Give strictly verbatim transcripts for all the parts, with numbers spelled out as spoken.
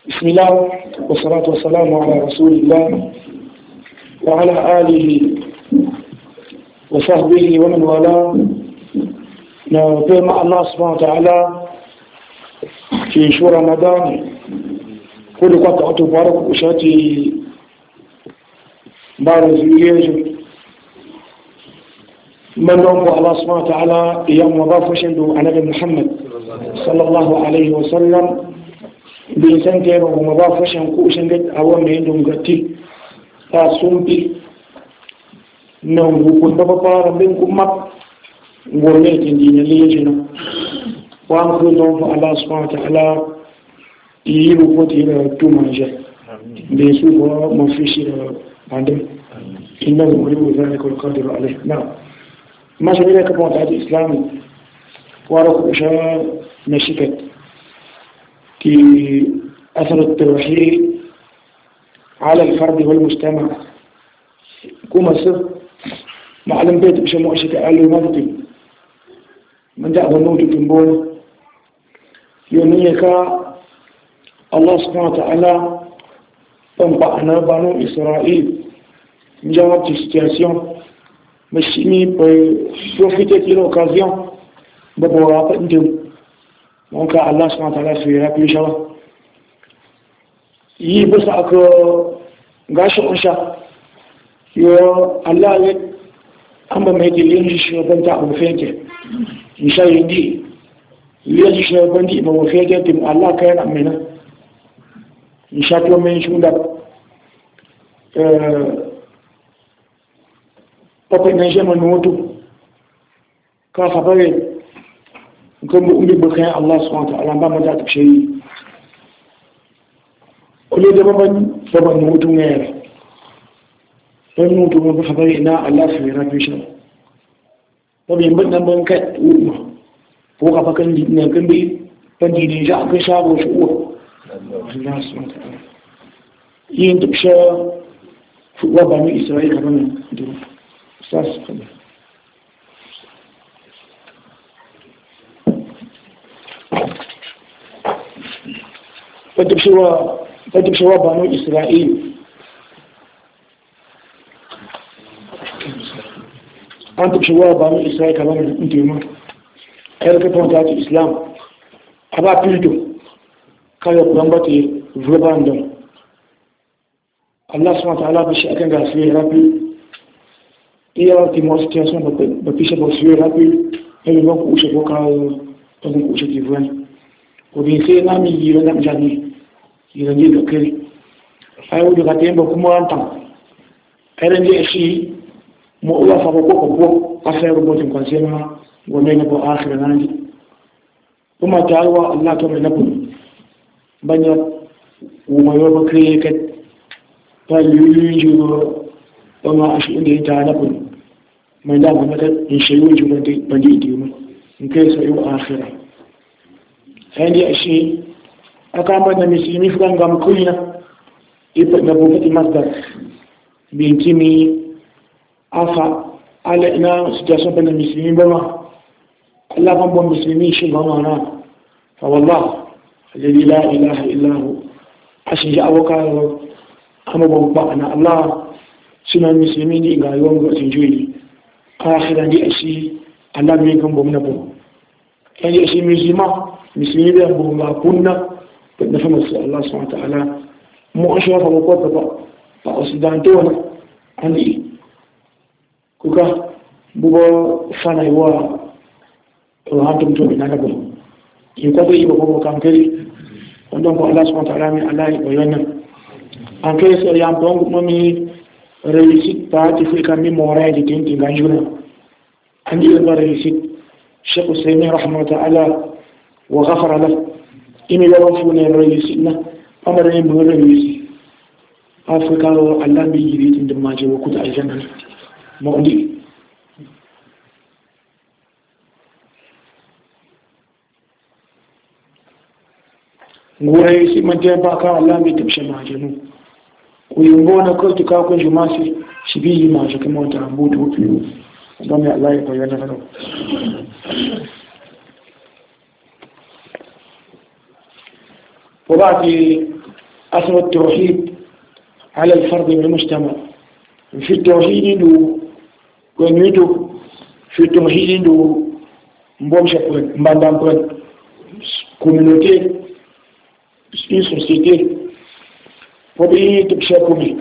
بسم الله والصلاة والسلام على رسول الله وعلى آله وصحبه ومن والاه. نقول مع الله سبحانه وتعالى في شهر رمضان كل قطعة تبارك وشاتي بارز يجب من نوم الله سبحانه وتعالى يوم مضاف شندو على نبي محمد صلى الله عليه وسلم بإنسان كيرو مضاف شنكو شنجد أول ما عندهم قتي فاسومبي نوم بكون بابا ربكم مك وليت دين ليجنا وأنكم نوم الله سبحانه وتعالى يلو فتير تومانجا بيسوع ما فيش عندهم إنه ولي ذلك القادر عليه. نعم ما شاء الله كبر هذا الإسلام ورقة شاء نشكت في أثر التوحيد على الفرد والمجتمع كما سر معلم بيت بشموع شكا قالوا ما تتم من دعوة النوت تنبون يوميك الله سبحانه وتعالى تنبعنا بنو إسرائيل جواب situation مشيني profiter de l'occasion de pouvoir apprendre. Donc Allah subhanahu wa ta'ala fait rappeler ça. Il peut ça que gâche on ça. Yo Allah est amba mai de yin shi ban ta abu fente. Insha yindi. Yi shi ban di ba fente tim Allah kai na mena. Insha to men shunda euh papa nje man wotu ka fabare comme uli bakay Allah subhanahu wa ta'ala ba ma ta tashi ole da baban baban wotu ne dan wotu ba fabare na Allah fi rafi shi to bin ban nan ban kai umma ko ka fakan din ne kan bi ban din ja ka shago shi uwa Allah subhanahu wa ta'ala yin dubsha wa bani Isra'ila kaman duk ساس قبل فتبشوا فتبشوا بنو إسرائيل أنت بشوا بنو إسرائيل كمان أنت يوم هل كتبوا تاج الإسلام أبا بيدو كانوا برمبتي فلباندو الله سبحانه وتعالى بشيء كان قاسيه ربي iya ti mo situation ba pisha bo suye rapi e mo ko ushe ko ka to ko ushe ti vani ko bi se na mi yi na mjani yi na ni ka kiri ai u ga tembo kuma anta ai nje shi mo uwa fa ko ko ko affaire bo tin konsema go me na bo akhira nandi kuma tarwa Allah to me na bu banya u ma yo ba kriye ka ta yi yi وما أشيء اللي تعلقون ما دام مثلا إن شيء وجود بديد يوم إن كيس يوم آخرة هذه أشياء أقامنا مسلمي فلان قام كلنا يبقى نبوة مصدر بنتمي أفا على إن سجاسة بين المسلمين بما الله قام بالمسلمين شيء بمانا فوالله الذي لا إله إلا هو أشجع وكاله أما بمبعنا الله suna musulmi ne ga yawan gwajin juyi akhiran di ashi Allah mai kan bomna bo yani ashi musulma musulmi da bomba kunna da fa masu Allah subhanahu wa ta'ala mu ashe fa ko ta ba ba occident wala ani kuka bugo fana wa to hantum to ina ga in ko bai ba ko kan kare wannan ko Allah subhanahu wa ta'ala mai Allah ya bayyana an kai sai ya amfon kuma mi réussite pas tu fais quand même moral de tinti ganjuna andi ba réussite Cheikh Ousmane rahmatullahi ta'ala wa ghafara lahu imi la wafuna réussite na amara ne mu réussite afrika ro Allah bi yiri tin da maje wa kuta aljanna mo ndi ngure si man ba ka Allah bi tabshe maje mu kuimbona kwetu kwa kwenye masi shibii macho kama utambutu upi ndani ya Allah kwa yana nalo wakati أثر التوحيد على الفرد والمجتمع. في التوحيد دو ونيدو في التوحيد دو مبومشا بوين مباندام بوين communauté une société وبي تبشاكمي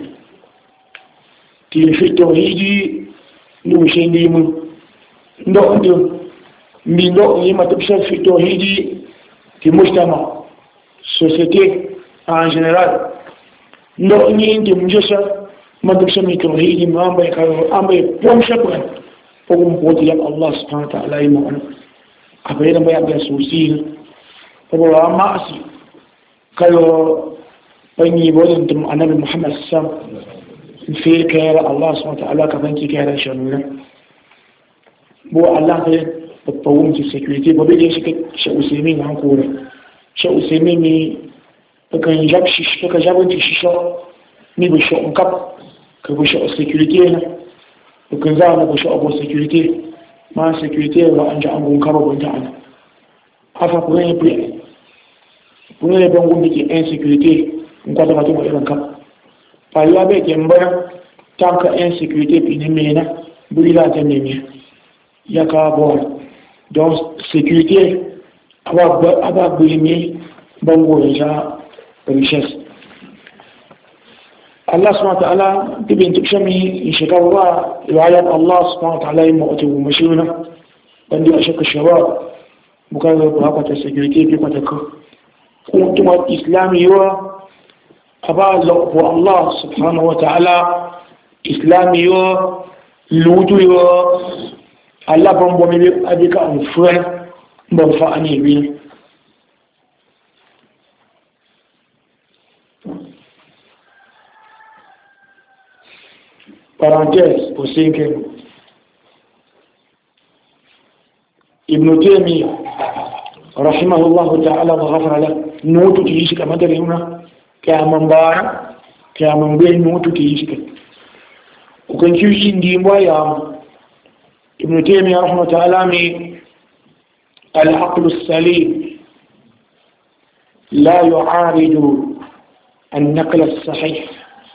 تي في التوحيد نمشين ديمو ندو ندو ميندو يما تبشا في التوحيد في مجتمع société en général ndo ni ndi mjesha maduksa mi tauhidi mamba ka amba pomsha kwa pogum poti ya Allah subhanahu wa ta'ala imo an abayda mbaya ga susi ko amma asi kayo bani bolin dum annabi Muhammad sallallahu alaihi wasallam fi kayra Allah subhanahu wa ta'ala ka banki kayra shanuna bo Allah ne babawum ci sécurité bo be shi shi usaimin han kore shi usaimin ni kan jab shi ka jabon shi shi ni bo shi on kap ka bo shi sécurité na kan za na bo shi abo sécurité ma sécurité wa anja an gun karo bon ta'ala afa ko ne pri ko ne ban gun dike insécurité in kwata ka tuba irin kap pariwa be ke mbara tanka insécurité pi ne mena buri la ta ne ya ka bo donc sécurité aba aba buri ne bango ya richesse. Allah subhanahu wa ta'ala tibin tukshami shikawa riwayat Allah subhanahu wa ta'ala mu'tu mashuna bandi ashaka shabab bukaga kwa ta sécurité bi kwa ta ko kuma islami yo aba Allah subhanahu wa ta'ala islami yo lutu yo Allah bombo mi abika an fuwa bon fa ani bi parenthèse pour cinquième. Ibn Taymiyyah rahimahullah ta'ala wa ghafara lahu nutu tiishi kama dare una kama mbara kama mbele nutu tiishi ka ukanchi ndi mbaya Ibn Taymiyyah rahimahullah ta'ala mi al-aql as-salim la yu'aridu an-naql as-sahih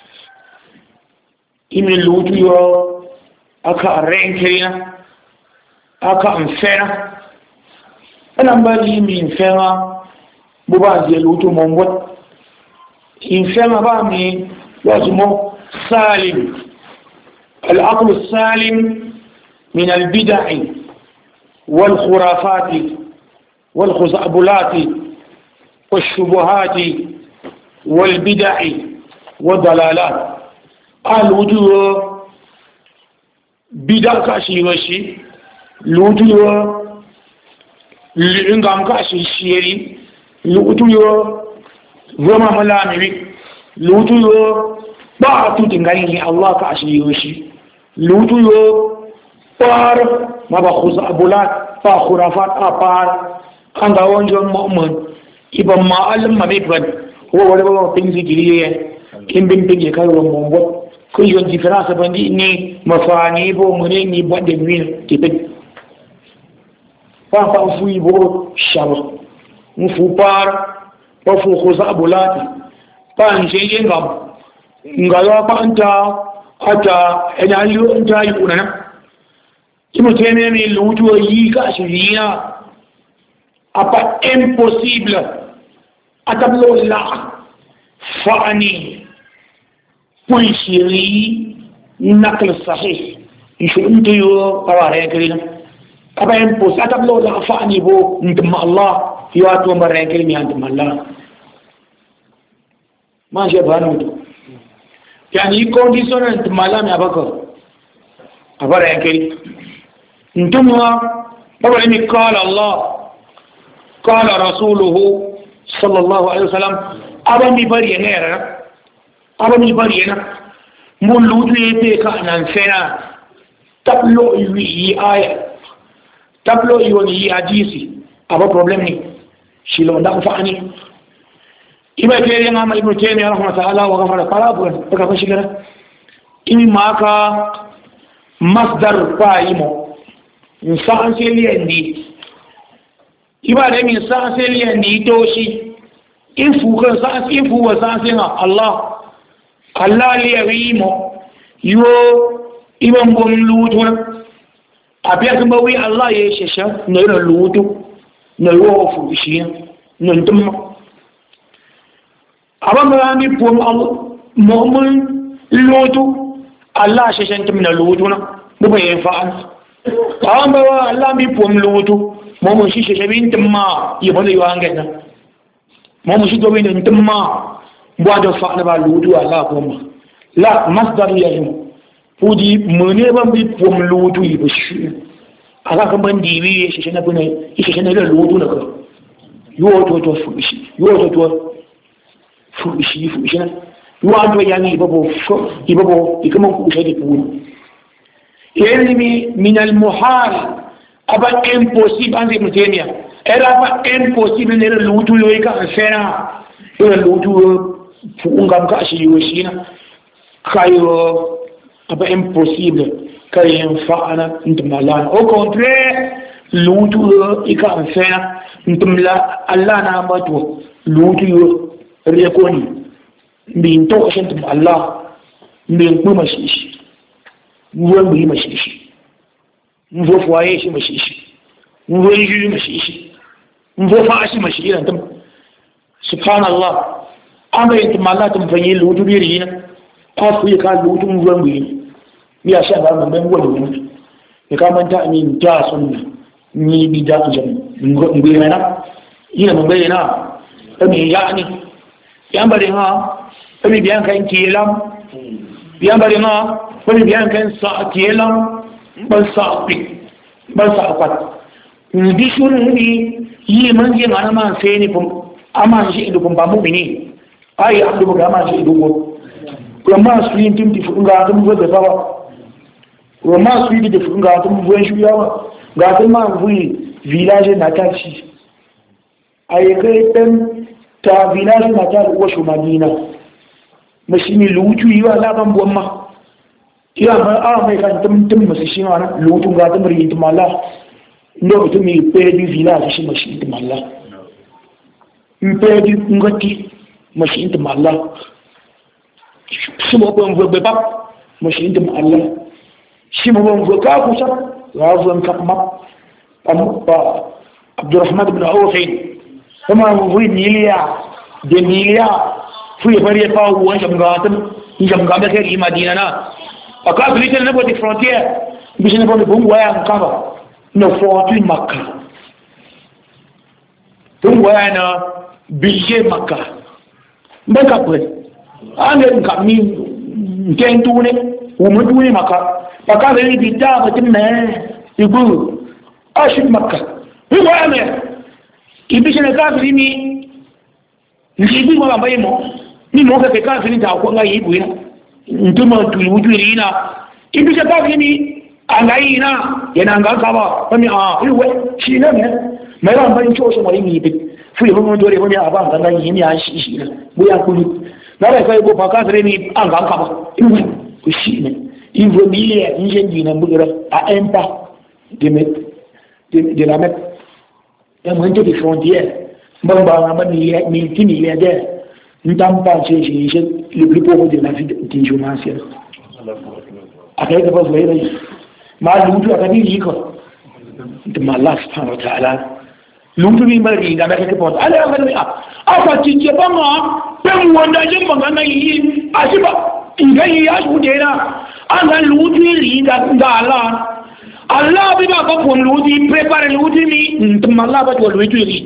imin lutu yo aka renkirina aka amfena ana mbali mi mfena buba je lutu mombo infena ba mi wajmo salim العقل السالم من البدع والخرافات والخزعبلات والشبهات والبدع والضلالات الوجوه بدع كاشي وشي الوجوه لإنغام كاشي شيري الوجوه وما ملامي الوجوه بعض تنغاني الله كاشي وشي الوجوه بار ما بخوز أبولات فخرافات أبار عند وانجو مؤمن إبا ما علم ما بيبن هو ولا بابا بنزي جريه كم بين بين يكالو مونغو كل يوم ديفرنس بندي إني مفاني بو مني ني بعد مين كيبن فان فوي بو شاب مفو بار مفو خوز أبولات فان شيء ينغام ngalo pa anta ata ina liyo anta yi unana kimo teme mi lutu yi ka shiriya apa impossible atablo la fani point shiri nakl sahih ishu unto yo aware kirina apa impossible atablo la fani bo ndim Allah yo ato mare kirimi ndim Allah ma je banu يعني condition انت مالام ابكر ابر ينكري انتم طبعا قال الله قال رسوله صلى الله عليه وسلم ابني بري نيرا ابني بري نا مولود يتي كان فينا تبلو يي ايه تبلو يوني حديثي ابا بروبلم ني شيلو ندا فاني إما كيري نعم ابن تيمية رحمة الله وغفر قرابه بكفا شكرا إما ماكا مصدر قائمو إنسان سيلي عندي إما دم إنسان سيلي عندي توشي ifu kan sa ifu wa sa singa Allah Allah li yarimo yo ibon bom lutu abia kan bawi Allah ya shesha no no lutu no yo fu shi no ndum abanga ni pom Allah mu'min lutu Allah shesha ntum na lutu na bu bayin fa'al abanga Allah mi pom lutu mu'min shi shesha bin tumma yibon yo angena mu'min shi do bin tumma boado fa'al ba lutu Allah kuma la masdar yahim fudi mene ban bi pom lutu yi bishi aka kan ban dibi shi shi na bune shi shi na da lutu na ka yo to to fushi yo to to fushi fushi na yo an to yani babo ibabo ikaman ku shi da ku ilmi min al muhal aba impossible an zai mutemiya era ba impossible ne da lutu yo ka fena yo lutu fu ungam ka shi yo shi na kayo aba impossible kay yanfa'ana intamala au contraire lutu ika anfana intamla Allah na ambato lutu rekoni bin to shantu Allah bin kuma shi ruwan bi mashi shi mvo fuaye shi mashi shi mvo yi mashi shi mvo fa shi mashi ran tam subhanallah amma intamala tum fanyi lutu bi rina kwafu ya ka lutun ruwan gwi ya sha ba mun ban wani wani ya ka manta ni ta sunna ni bi da jam ngwe na ina mun bayyana ami yani yan bari ha ami biyan kan kilam biyan bari ha wani biyan kan sa kilam ban sa pi ban sa kwat ni shun ni yi man je mana man sai ni pum ama shi idu pum ba mu ni ai abdu ga ma shi idu ko kuma su yin timti funga tun go da sawa kuma su yi da funga tun go shi yawa ga tun ma vui village na tachi ai kai tan ta village na ta uwa shu madina mashini lutu yi wala ban bomma ya ma a mai kan tum tum masu shi ma lutu ga tun ri mala ndo mutum mi pe di village shi mashi mala pe di ngati mashi mala shi mo bon vobe ba mo shi ndim Allah shi mo bon voka ku sa razan kapma am ba Abdurrahman ibn Auf kuma mo wi miliya de miliya fu ya bari fa wan jam gatam jam ga da kai Madina na aka bilite na bodi frontier bi shi na bon bon waya nkaba no fortune Makka bon waya na bilje Makka mbaka kwe ane nkami nkentu ne umudu ne maka paka le bita batin ne igu ashid Makka huwa ame ibishe na kafiri ni njibi kwa mbaye mo ni mo ka kafiri ta ko ngai igu ina ntuma tulibutu ina ibishe kafiri ni angai ina yana ngaka ba kami a iwe shi ne me mai ban ban cho so mai ni bi fu yi mo dore mo ya ba nganga yi ni a shi shi na buya kuli na rai kai ko faka sare ni an ga kaba iwe ku shi ne iwe miliya injen dina mugura a empa de met de de la met ya mo into di frontière ban ba ma ni ni tini ya de ndam pa che che che le plus pauvre de la vie de journaliste akai ka ba zai ma lutu akadi yi ko de Allah subhanahu wa ta'ala lutu bi mari da ka ko ala ga ni aka cince ba ma ben wanda jin magana yi asiba ingai ya su dena an ga lutu ri da da Allah Allah bi ba ko lutu prepare lutu ni tum Allah ba to lutu ri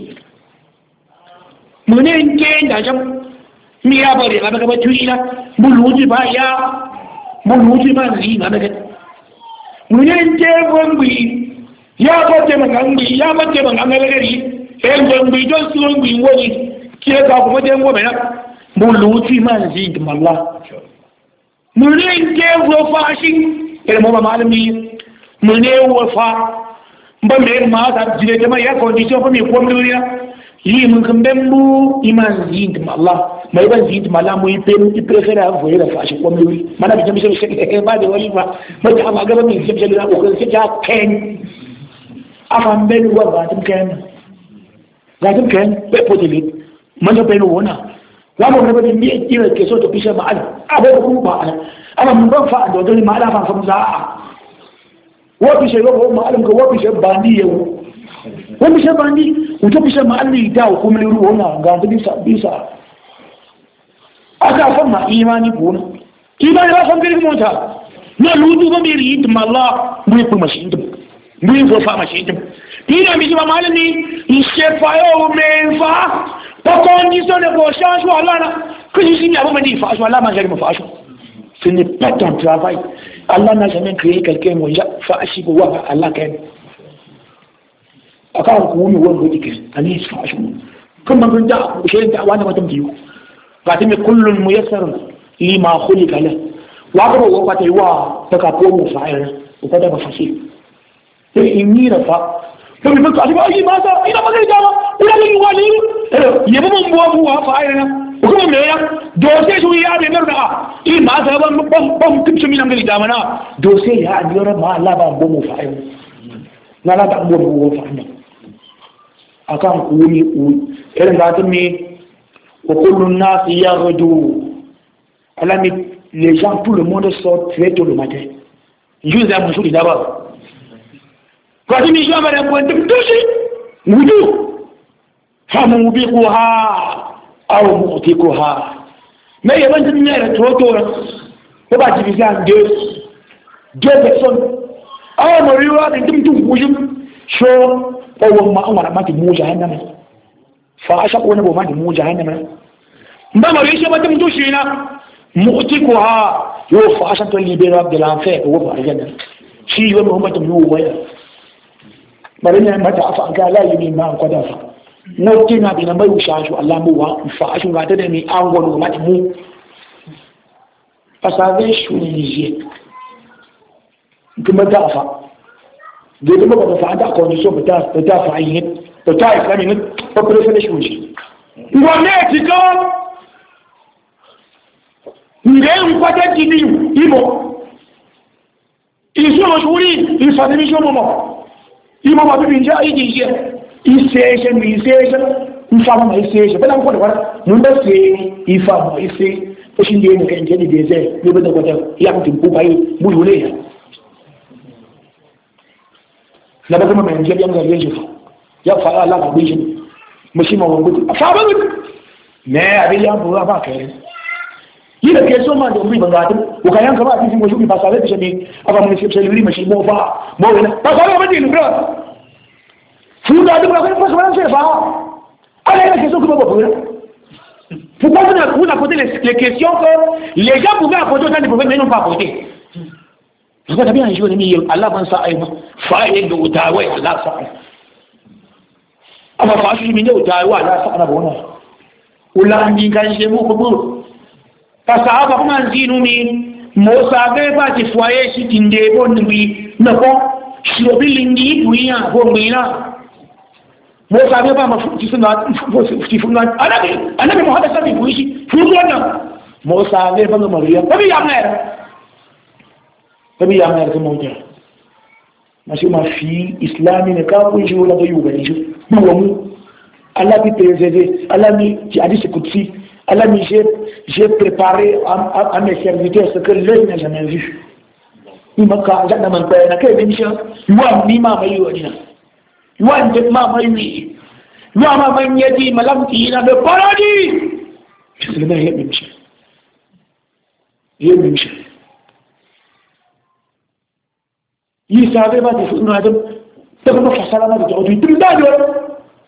mune nke da jam mi ya bari ga ba tuina bu lutu ba ya bu lutu ba ri ga daga mune nke gombi ya ba te mangangi ya ba te mangangari en gombi don su gombi woni ke ga kuma den gobe na bu lutu man zi da Allah mune nke go fashi ele mo ba malami mune wo fa ba me ma ta jire ta mai ya condition fa me ko mu ya yi mun kan bembu iman zi da Allah mai ban zi da Allah mu yi pe mu prefera vo ya fashi ko mu mana bi jami'a shi ba da wali ba ba ta ba ga ba mi jami'a ko ko ta ken afan ben wa ba tum ken ga tum ken pe potili manja bai wona wa mo ne mi kira ke so to bisha ma ala abo ku ba ala ama mun ban fa do do ma ala fa fa za wa bisha go ma ala ko wa bisha bandi yau wa bisha bandi uto bisha ma ala da ko mun ru wona ga bisa bisa aka fa ma imani bona imani ra fa ngiri monta na ludu ba mi ri ma Allah mu ko mashi ndim mu ko fa mashi ndim tina mi ma malami ishefa yo menfa pas condition de vos changements Allah que je signe avant me dire façon Allah m'a jamais fait ce n'est pas ton travail Allah n'a jamais créé quelqu'un moi ja fashi ko wa Allah kan aka ku ni won dike ani fashi kuma mun da shi da wani mutum biyu ga ta me kullun muyassar lima khuliqa la wa ga wa ka tai wa ta ka ko mu fa'ira ko da ba fashi sai in ni rafa to bi ka ba yi mata ina ba zai dawo ina ne wani yabo mun buwa buwa fa'ira kuma me ya dose su ya be merda i ma ta ban bam bam kimci min ngali damana dose ya adiyara ma Allah ba mu fa'ira na la da mu buwa fa'ira akan kuni irin da ta me wa kullu an-nas yaghdu alami les gens tout le monde sort très tôt le matin juste à mon jour d'abord quand il me à un point de toucher wudu famubiquha aw mu'tiquha mais il y a même une heure trop tôt on va diviser en deux deux personnes aw moriwa de tum tum wujum so o ma amara ma ti mu jahannama fa asha ko ne bo ma ti mu jahannama mba mari shi ba tum tushi na mu'tiquha yo fa asha to libérer de l'enfer o ba aljanna shi yo Muhammad mu waya bari ne mata afa ga la yi ma ko da fa no tina bi na mai shashu Allah mu wa fa ashu ga da ni an gono mati mu pasave shu ni je kuma da fa de kuma ba fa da ko ni so ba ta ta fa yi ba ta islami ne ba ko sai shu ji wa ne ti ko ngem kwa ta ti ni ibo iso mo shuri ifa ni jo mo ima ma bibi nja iji je iseje mi iseje mfama ma iseje bala ko da mun da se ifa ma ise to shin je ne kan je de ze ne bada ko da ya mutum ko bai mu yule ya la ba kuma mai je yan ga yeje fa ya fa Allah ba bi shi mushi ma wangu fa ba ne abi ya bu ba kai yi da ke so ma da mu ban ga ko kayan ka ba fi mo shi ba sa da shi ne aba mun shi sai luri mashi mo fa mo wala ba sa ba din bro fu da duk ba ko fa sai fa ala la question que ba ba fu ko na ku na poser les questions que les gens pouvaient poser autant de problèmes mais n'ont pas posé parce que bien un jour ni Allah ban sa ai fa yin da uta wai Allah sa amma fa shi min da uta wai Allah sa ana ba wannan ulan din kan je mu ko pasaba kuma nzinu mi mosa be ba ti foye shi tinde bon wi na ko shi obilingi buya bo mina mosa be ba ma futi suna futi funga anabi anabi muhammad sallallahu alaihi wasallam futi wannan mosa be ba ma riya ba ya mer ba ya mer kuma ja mashi ma fi islami ne ka kun shi wala ba yu gani shi duwa mu Allah bi préserver Allah mi ci hadith qudsi Allah mi j'ai préparé à, à, à mes serviteurs ce que l'œil n'a jamais vu. Il m'a quand j'ai demandé na que bien sûr, moi ni ma mai yo dina. Moi de ma mai ni. Moi ma mai ni di malam ti na de paradis. C'est le meilleur bien sûr. Il bien sûr. Il savait pas de ce qu'on a de de comment faire ça là de aujourd'hui. Tout le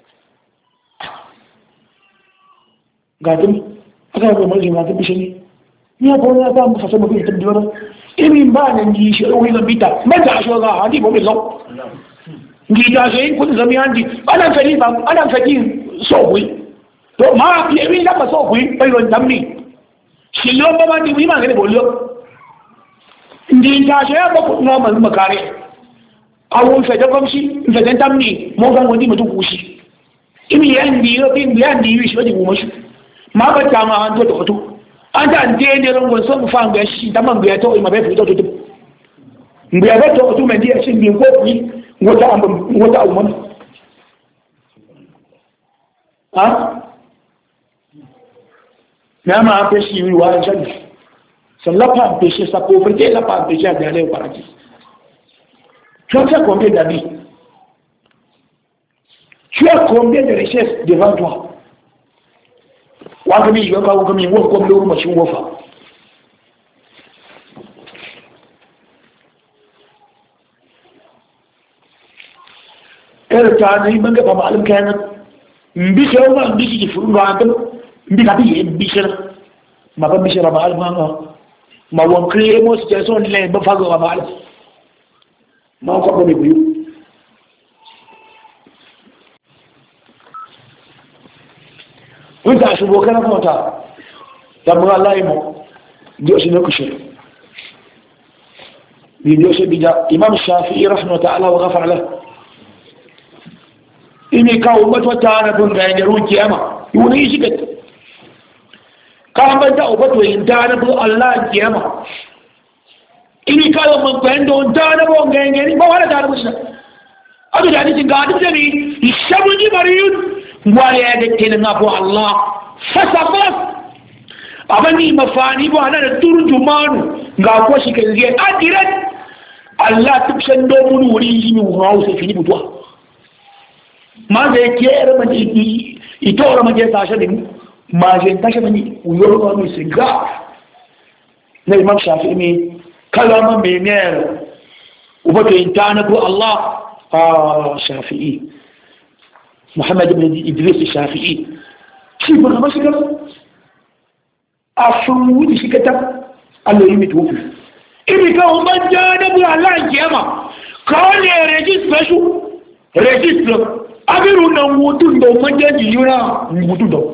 gadin aka ga mai ma ta bishe ne ya ba ya ba mu fasa mu ta dora irin ba nan ji shi wai ga bita man da shi ga hadi ba mai zo ngi da shi kun zami handi ana fadi ba ana fadi so hui to ma ya wi da ba so hui bai ron tamni shi lo ba ma ni wi ma ga ne bollo ndi da shi ya ba ku no man makare awon fa da kamshi fa dan tamni mo ga wani mutu kushi imi yan di yo bin yan di wi shi ba di mu mashi ma ba ta ma an to to an ta ande ne ran gon so mu fa ngbe shi da man gbe to ma be fu to to ngbe ba to to me dia shin bi ko ni ngota am ngota am ha Mais on m'a empêché, oui, ouais, jamais. Ça ne l'a pas empêché, sa pauvreté ne l'a pas empêché d'aller au paradis. Tu as fait combien d'amis? Tu as combien de richesses devant toi? Wakami, je vais pas wakami, waf comme le rouma, je wafa. Elle t'a dit, manga pas mal, kana. Mbiche, on va mbiche qui fout l'angle. Mbikabi, mbiche. Ma pas mbiche rabal, manga. Ma wan créer mon situation, l'un, ma fago rabal. Ma encore comme le wanda shi bokana mota da mu Allah mu dio shi ne kushe bi dio shi bija imam shafi'i rahmatullahi ta'ala wa ghafara lahu ini ka ummat wa ta'ala dun ga yaru kiyama yuni shi kat ka ban ta ubat wa inda bu Allah kiyama ini ka mun bando da na bo ga ngani ba wala da mushi adu da ni ga adu ni shabu ni mariyun waya da ke na bu Allah fasafas abani mafani bu ana da turjumanu ga ko shi kan je adiran Allah tukshan do mun wuri yi mu hawo sai fini butwa ma da ke era man yi ito ra man je tasha din ma je tasha mani uyo ko mi siga na imam shafi'i ne kalama menene ubato intana bu Allah ah shafi'i محمد بن إدريس الشافعي شيء بقى ما شكل أفوت شيء كتب الله يمتوفي إذا كان من جانب الله الجامع قال يا رجس شو رجس أبيرو نموتون دو من جانب يونا نموتون دو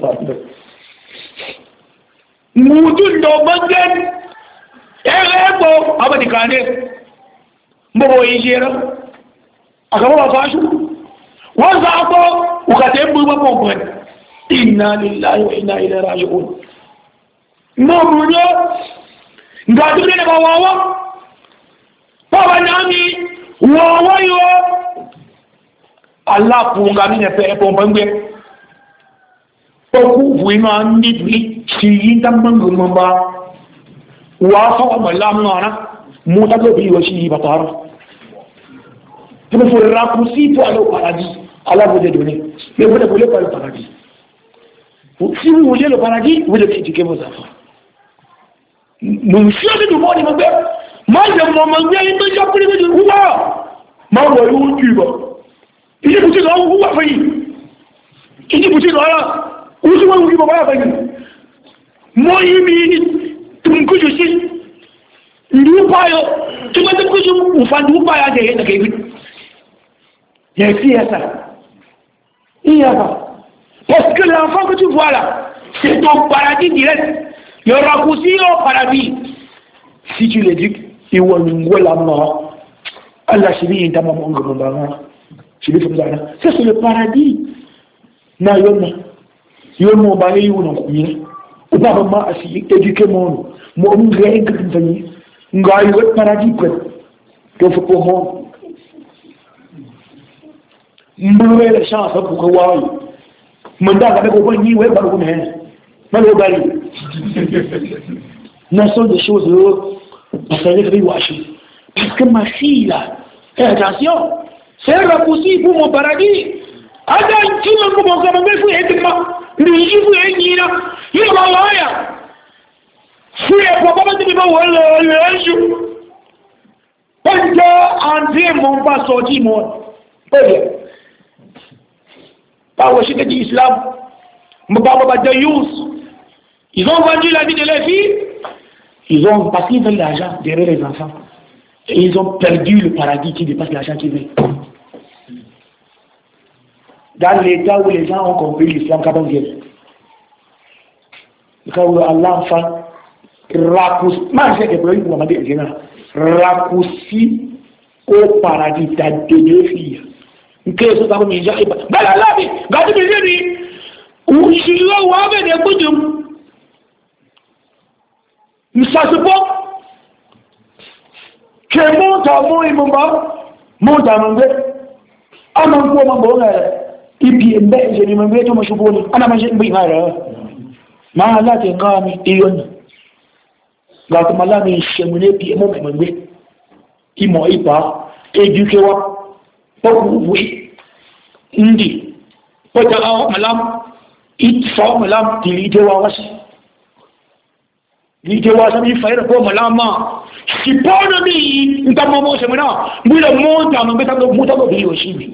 نموتون دو من جانب إيه بو أبدي كانه مبو يجيرا أكبر فاشو wọ́n sá bọ́ òkàtẹ́ ń bú gbọ́pọ̀ ọ̀gbọ̀n inna lillahi wa inna ilayhi raji'un mọ́ mú ní ọ́ nga tó bí nípa wọ́wọ́ pọ́wọ́ náà mi wọ́wọ́ yóò aláàpùnga ní ẹ̀fẹ́ ẹ̀pọ̀ gbẹ́gbẹ́ ọkú fún iná níbi sí yí dámọ́gbọ̀n bá wà fọ́wọ́ mọ̀lá mọ́ra mú tábí yóò sí yí bàtàrà tí mo fòrò rákú sí ìpò àlọ́ paradis alábòdè dòní pé wọ́n lè pàlú paradis tí wọ́n lè lọ paradis wọ́n lè fi ìdíkẹ́ mọ́ sáfà mọ̀ sí ọdún mọ́ ní mọ́gbẹ́ máa jẹ mọ́ mọ́gbẹ́ yí tó jọ pírí méjì wúwá máa wọ̀ yóò jù ìbọ̀ ìdíbùtí lọ wúwá fẹ́ yìí ìdíbùtí lọ rà wúsí wọ́n wúwá bàbá fẹ́ yìí mọ́ yí mi tùnkújù sí ndúpáyọ tí wọ́n tẹ́kújù ùfà ndúpáyà jẹ́ yẹ́ nàkẹ́ ibi yẹ́ sí ẹ̀sà ìyàbà parce que l'enfant que tu vois là c'est ton paradis direct le raccourci au paradis si tu l'éduques il va nous la mort Allah chibi inta mamu ngam banga chibi fam zana ça c'est le paradis na yonna yomo ba yi wono ko ni o ba ma asi éduquer mon mo ngé ngam fani ngay wet paradis ko to fa ko mo mbuwe la chance ko ko wayi man da ga ko ni we ba ko ne ma lo bari na sont des choses parce que les washi parce que ma fille là et attention c'est raccourci pour mon paradis adam tu me ko ko ma fu et ma ni fu et ni na il va là fu et ko ba de ba wala le ju parce André mon pas sorti mon ok pas au chic de l'islam mbaba de Yous ils ont vendu la vie de leurs filles. Ils ont passé de l'argent derrière les enfants. Et ils ont perdu le paradis qui dépasse l'argent qu'ils veulent. Dans l'état où les gens ont compris l'islam, quand on vient. Le cas où Allah enfin raccourci, moi je sais que pour lui, pour dire, raccourci au paradis t'as deux filles. Qu'est-ce que ça veut dire? Ben la vie, gardez mes yeux, où je suis là où avec des bouts de ça se peut que monte à mon et mon bas, monte à mon bête, à mon quoi mon bonheur, et puis un bête, je ne me mets pas mon chevaux, à la manger une bimare. ma la te ngami iyon ga to mala mi shemune pi mo me mbe imo ipa eduke wa po wi ndi po ta aw malam it so malam ti te wa wasi di te wa sa mi faira po malama si pono mi ntamo mo semena mbula monta mo beta mo muta mo biyo shibi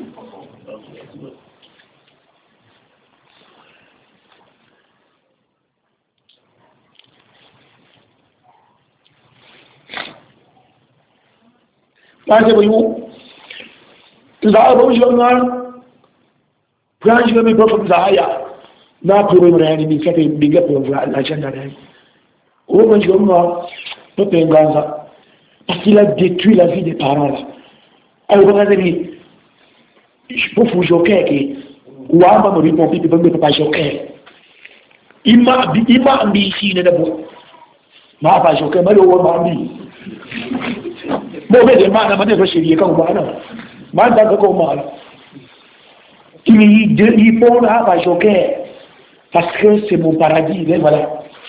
Parce que vous, vous avez besoin de quand je me profite d'aya, n'a pas de moyen de faire une big up pour la chaîne. Au moment où je me ne peux pas parce qu'il a détruit la vie des parents là. Alors vous avez je peux vous joker que ou à me répondre puis peut me pas joker. Il m'a il m'a ambi ici ne d'abord. M'a pas joker mais le ou m'a ambi. Mauvais de mana mane ko shiriye kan ba nan ma da ko ma il de il faut là pas joker parce que c'est mon paradis et voilà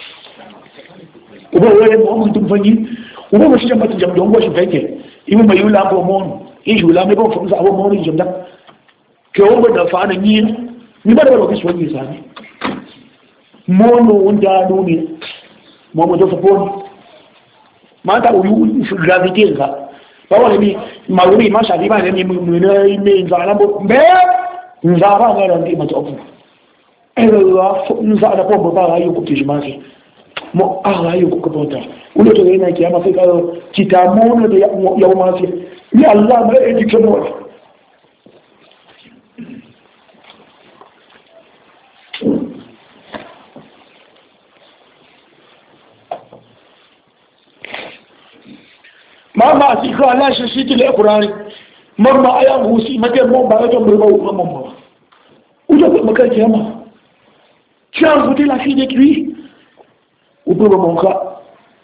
ubo wele mo mun tum fani ubo mo shi jamba jam don go shi fake ibu mai yula ko mon in jula me ko fu sa abo mon jam da ke o ba da fa na ni ni ba da ko shi wani sani mono wanda no ni mo mo do fa poni ma ta uyu su gravité nga bawale mi mawuri ma shafi ba ne mi ne ne nzala bo be nzara ga ndi ma to ewa nzala po ba ga yu ko tijimaki mo ala yu ko bota ulo to ina kiyama fa ka kitamono de ya ma fi ni Allah ma e dikemo mama si ko Allah shi shi tile Qur'ani mamma aya musi mate mo ba to mo ba mamma ujo ko maka kiyama tu as voté la fille de lui ou peut mon cas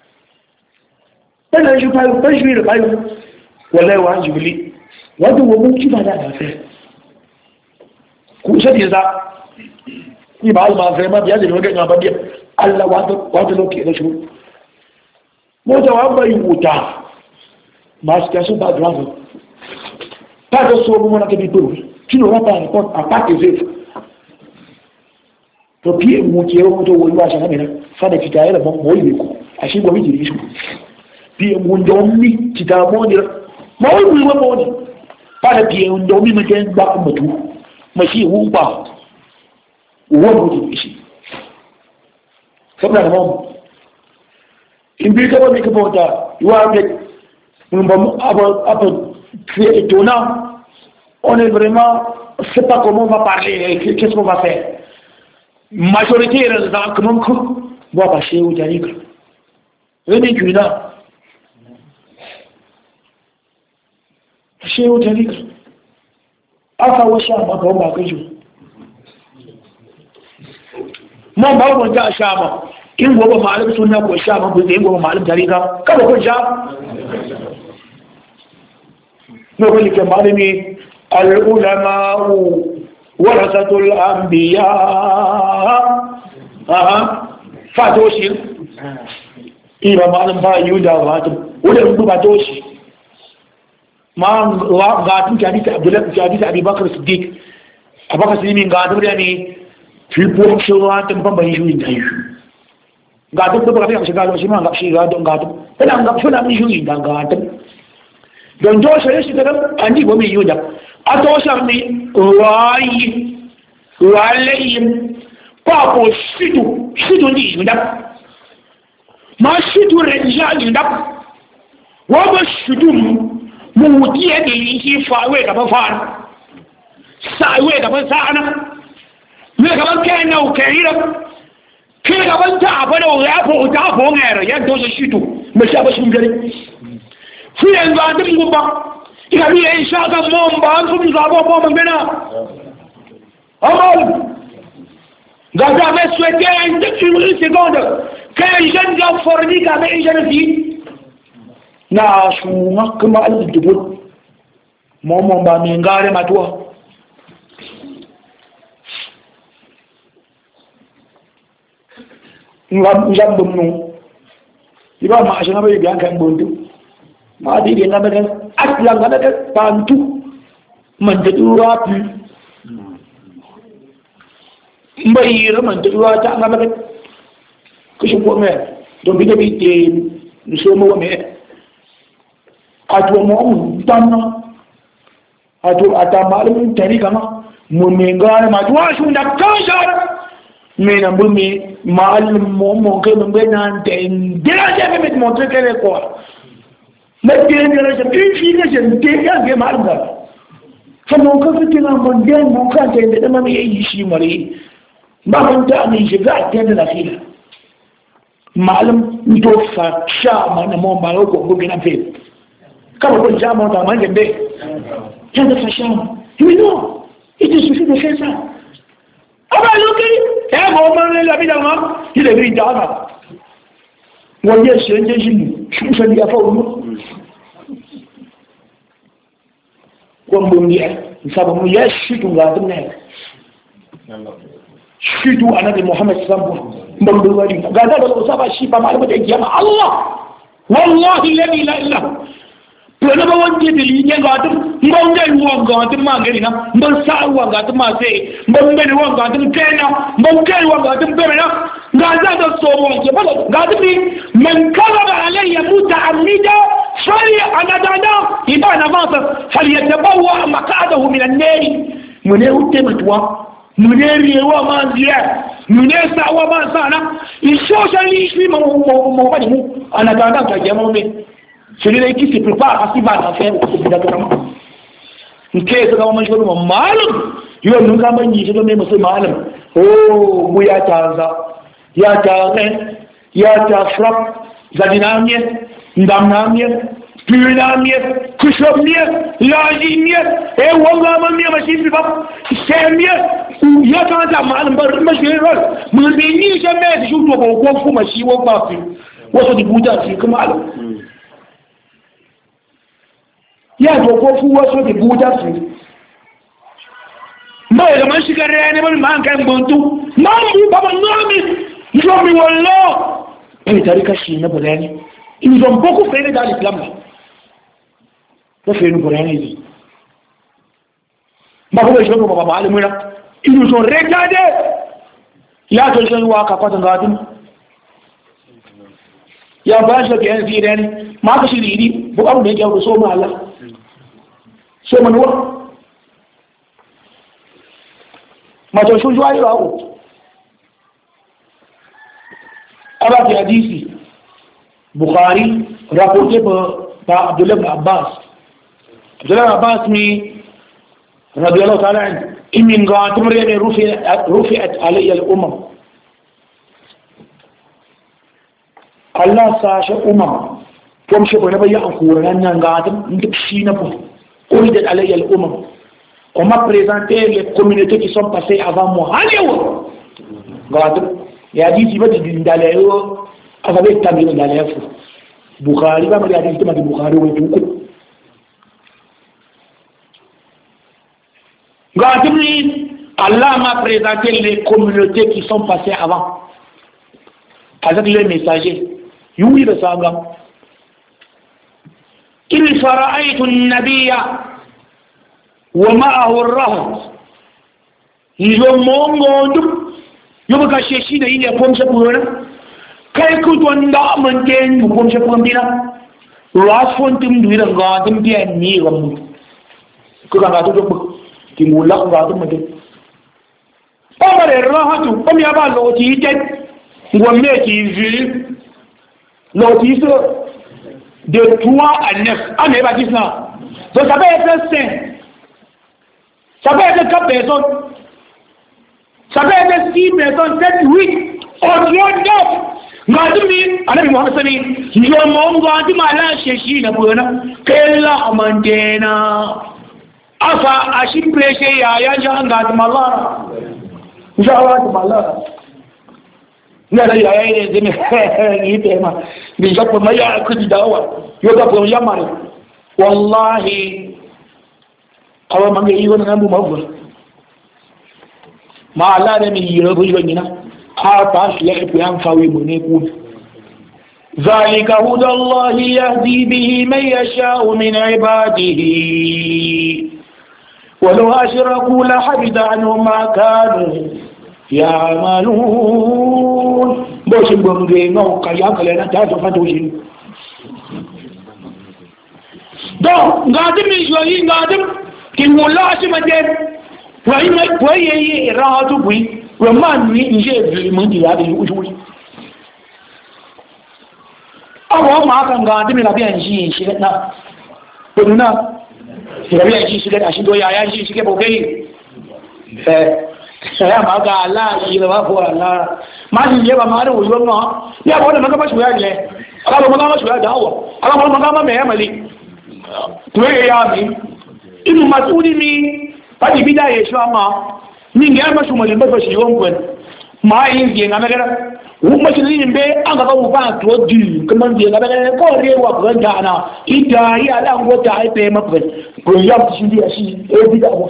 elle je pas pas je le bail wallahi wa jibli wato wo mun kiba da da fe ku sai da ni ba ma fa ma biya da ga ba biya Allah wato wato loke da shi mo jawab bai wuta ma situation pas grave. Pas de sauve mon activité. Tu n'auras pas réponse à part tes œuvres. To pied mon qui est au moto ou à jamais. Ça de quitter la bon moi il ko. A shi gomi jiri shi. Pied mon domi qui t'a bon dire. Moi oui moi bon. Pas de pied mon domi me tient ba ko mutu. Ma shi wu ba. Wo mo jiri shi. Sabna mon. In bi ka ba mi ka bota. Wa ga étonnant, on est vraiment, on ne sait pas comment on va parler, qu'est-ce qu'on va faire. Majorité, comment on va passer au Tariq. Venez du là. Passer au Tariq. Aka washa ma ba ba kajo. Mon ba ko ja shama. In gobe malam sunna ko shama ko in gobe malam Tariqa. Kada ko ja. نقول لك معلمي العلماء ورثة الأنبياء أها فاتوشي إذا معلم با يودا غاتم ولا يودا فاتوشي ما غاتم كحديث عبد الله كحديث أبي بكر الصديق أبو بكر الصديق غاتم يعني في بوم شو غاتم بام بيجوا يندايو غاتم تبغى في أشياء غاتم شيء ما غاتم غاتم غاتم أنا غاتم شو نعمل يجوا يندايو غاتم don doshe shi da ani bo mi yuda a doshar ni wayi walayin papo shitu shitu ni yuda ma shitu renja yuda wa ba shitu mu mutiye da yin shi fawe da ba fara sai da ba sana me gaban kai na ukaira kai gaban ta abada ya ko ta ko ngere ya doshe shitu me sha ba shi gari fiye za ta guba ina biya in sha kan mon ba an sun zabo mo man bena amal ga ga me souhaiter une une seconde que jeune gars forni ka me jeune fille na shu makma al dubul mo mo ba mi ngare matwa ngam ngam dum nu iba ma ashana ba biyan kan bondu ma di de ngam da asla ngam da pantu man da dura pi mbai raman da dura ta ngam da kishi ko me don bi da bi te ni so mo me ato mo tanna ato ata malum tari kama mun me ngare ma tuwa shun da kashar me na bulmi mal mo mo ke mo be nan te dira je me montrer que le quoi me tiene la je une fille je te ga ge mal ga fa mo ko fi na mo den mo ka te de ma me yi shi mari ba mun ta ni je ga te de la fille malum ndo fa sha ma na mo ba ko ko gina fe ka ko ja mo ta ma ge be ta de fa sha mais non il te suffit de faire ça ah bah look eh bon man la vie d'avant il est venu d'avant moi je suis un génie je suis un affaire comme bon dia ça va me yeshi tunga tunne shi tu annabi muhammad sallallahu alaihi wasallam mbon wali ga da da saba shi ba malama da jama allah wallahi la ilaha illa pele ba wonje de li nyenga tum mbonge wonga tum mangeli na mbon sa wonga tum ma se mbonge wonga tum kena mbonge wonga tum bemena ngaza do so wonje bala ngaza bi man kalaba alayya muta'ammida fali anadana ibana masa falyatabawa maq'adahu min an-nar mune utte matwa mune riwa manziya mune sawa ma sana ishosha li shi mo mo bani mu anadana ka jamo me celui qui se prépare à ce qu'il va faire exactement nke to ga man shuru malum yo nun ga man yi to me musu malum oh bu ya tanza ya tanza ya ta frap zadinamie ndamnamie puinamie kushomie lajimie e wonga man mi ma shi bab semie ya tanza malum bar ma shi rol mun bi ni jamais ju to ko ko kuma shi wo ba fi wato di buta shi kuma malum ya to ko fu waso di buta su ma da man shiga rene ba man kan bontu ma mu ba ban nomi yo mi wallo e tarika shi na bulani ils ont beaucoup fait dans l'islam là da fait nous bulani ni ba ko shi ba ba malimuna ils nous ont regardé ya to shi wa ka kwatan gadin ya ba shi ke yanzu rene ma ka shi ridi bu abu da yake so ma Allah so manuwa mato shuju ayo awo abati hadisi Bukhari rapporté par Abdullah ibn Abbas Abdullah ibn Abbas mi radiyallahu ta'ala anhu in qatum rene rufi'at rufi'at alayya al-umam Allah sa sha umam comme je connais pas ya en courant nan ngatum ndip shi na po قلت علي الأمم on m'a présenté les communautés qui sont passées avant moi allez regarde il y a dit tu vas te dire d'aller avec ta mine d'aller Bukhari va me dire tu m'as dit Bukhari ou tout regarde Allah m'a présenté les communautés qui sont passées avant avec les messagers oui le sanga إن فرأيت النبي ومعه الرهط يوم مونغوندو يوم كاشيشينا إني أقوم شكونا كي كنت وندا منتين يقوم شكونا بنا راسفون تمدوينا غادم بيا نيغم كنا غادو جوب تيمولا غادو مدين أمر الرهط أم يابا لوتي تد وميتي في لوتي سو de trois à neuf. Ah, mais pas dix là. Donc ça peut être cinq. Ça peut être quatre personnes. Ça peut être six personnes, sept, huit. Au-delà de neuf. Ngadumi, anabi Muhammad sani, yo mongo ati mala sheshi na buona, kella amantena. Asa ashim preshe ya ya janga mallara. Jawa mallara. Nada ya ya zeme yi tema. Bi japo maya kudi dawa. Yo ga ko yamare. Wallahi awa mange yi wona ngambu mawgo. Ma Allah ne mi yiro bu yonyina. hapa yake kuyanfa wewe mwenyewe. Zalika hudallahi yahdi bihi man yasha'u min ibadihi walau ashraku la habita anhum ma kanu ya'malun. Bosi bonge ngau kaya kale na tato fatoshi. Donc ngadim joli ngadim kimula si maden wa ina wa yeye rahatu bui wa man ni nje bi mun di ya bi ujuri. Awo ma kan ngadim la bian shi shi na kununa la bian shi shi da shi do ya ya shi shi ke bogai eh saya ma ga Allah yi la ko Allah ma ni ye ba ma ru yo no ya bo na ma ba shu ya le ala ma ma shu ya dawo ala ma ma ma me ya mali tuwe ya mi inu masudi mi padi bida yeshu ama ninge ama shumali mbaso shiyonkwen ma ingi ngamegera umashini mbe anga ka uba to di kama ndi ngamegera ko rewa kwenda na ida ya la ngota ipe mapwe ko yam shindi ya shi e bida bo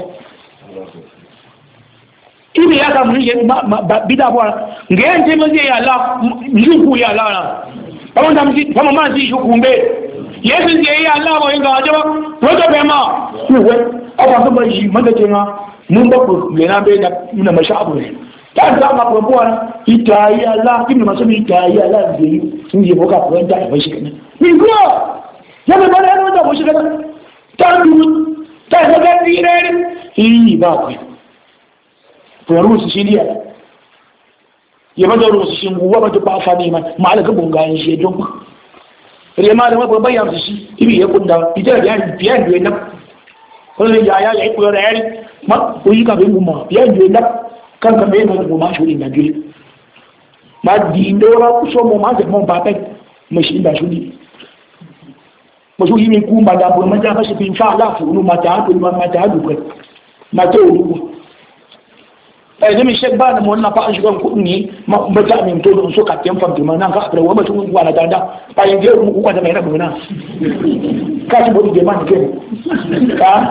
ibi ya ka muje bida bo ngende mje ya la njuku ya la bawanda mji kama manzi shukumbe yesu ndiye ya Allah wa inga ajo wato bema kuwe aba kuma yi magace ma mun ba ku yana bai da muna mashabu ne ta za ma ko buwa itayi Allah kin ma so itayi Allah zai sun je boka ko da ba shi kana min ko ya ba da no da ba shi kana ta du ta ga ga dire yi ba ku to rusu shi dia ya ba da rusu shi guwa ba ta ba fa ne ma malaka bunga yin shi don rema da mabon bayan su shi ibi ya kunda ita da yan biyan da nan wannan ya ya ya koyar yari ma ko yi ka bin gumma biyan da nan kan ka mai da gumma shi da gil ma di ndora ku so mo ma da mo ba kai mashi da shi mo so yi min ku ma da bo ma ja fa shi bin fa la fu no ma ta ko ma ta du ka ma to du ai ne mi shek ba da mo na fa shi kan kudin ni ma ba ta min to so ka tiyan fam ma nan ka akra wa mutum wa na danda ba yin je mu ku da mai rabu na ka ci bodi de man ke ka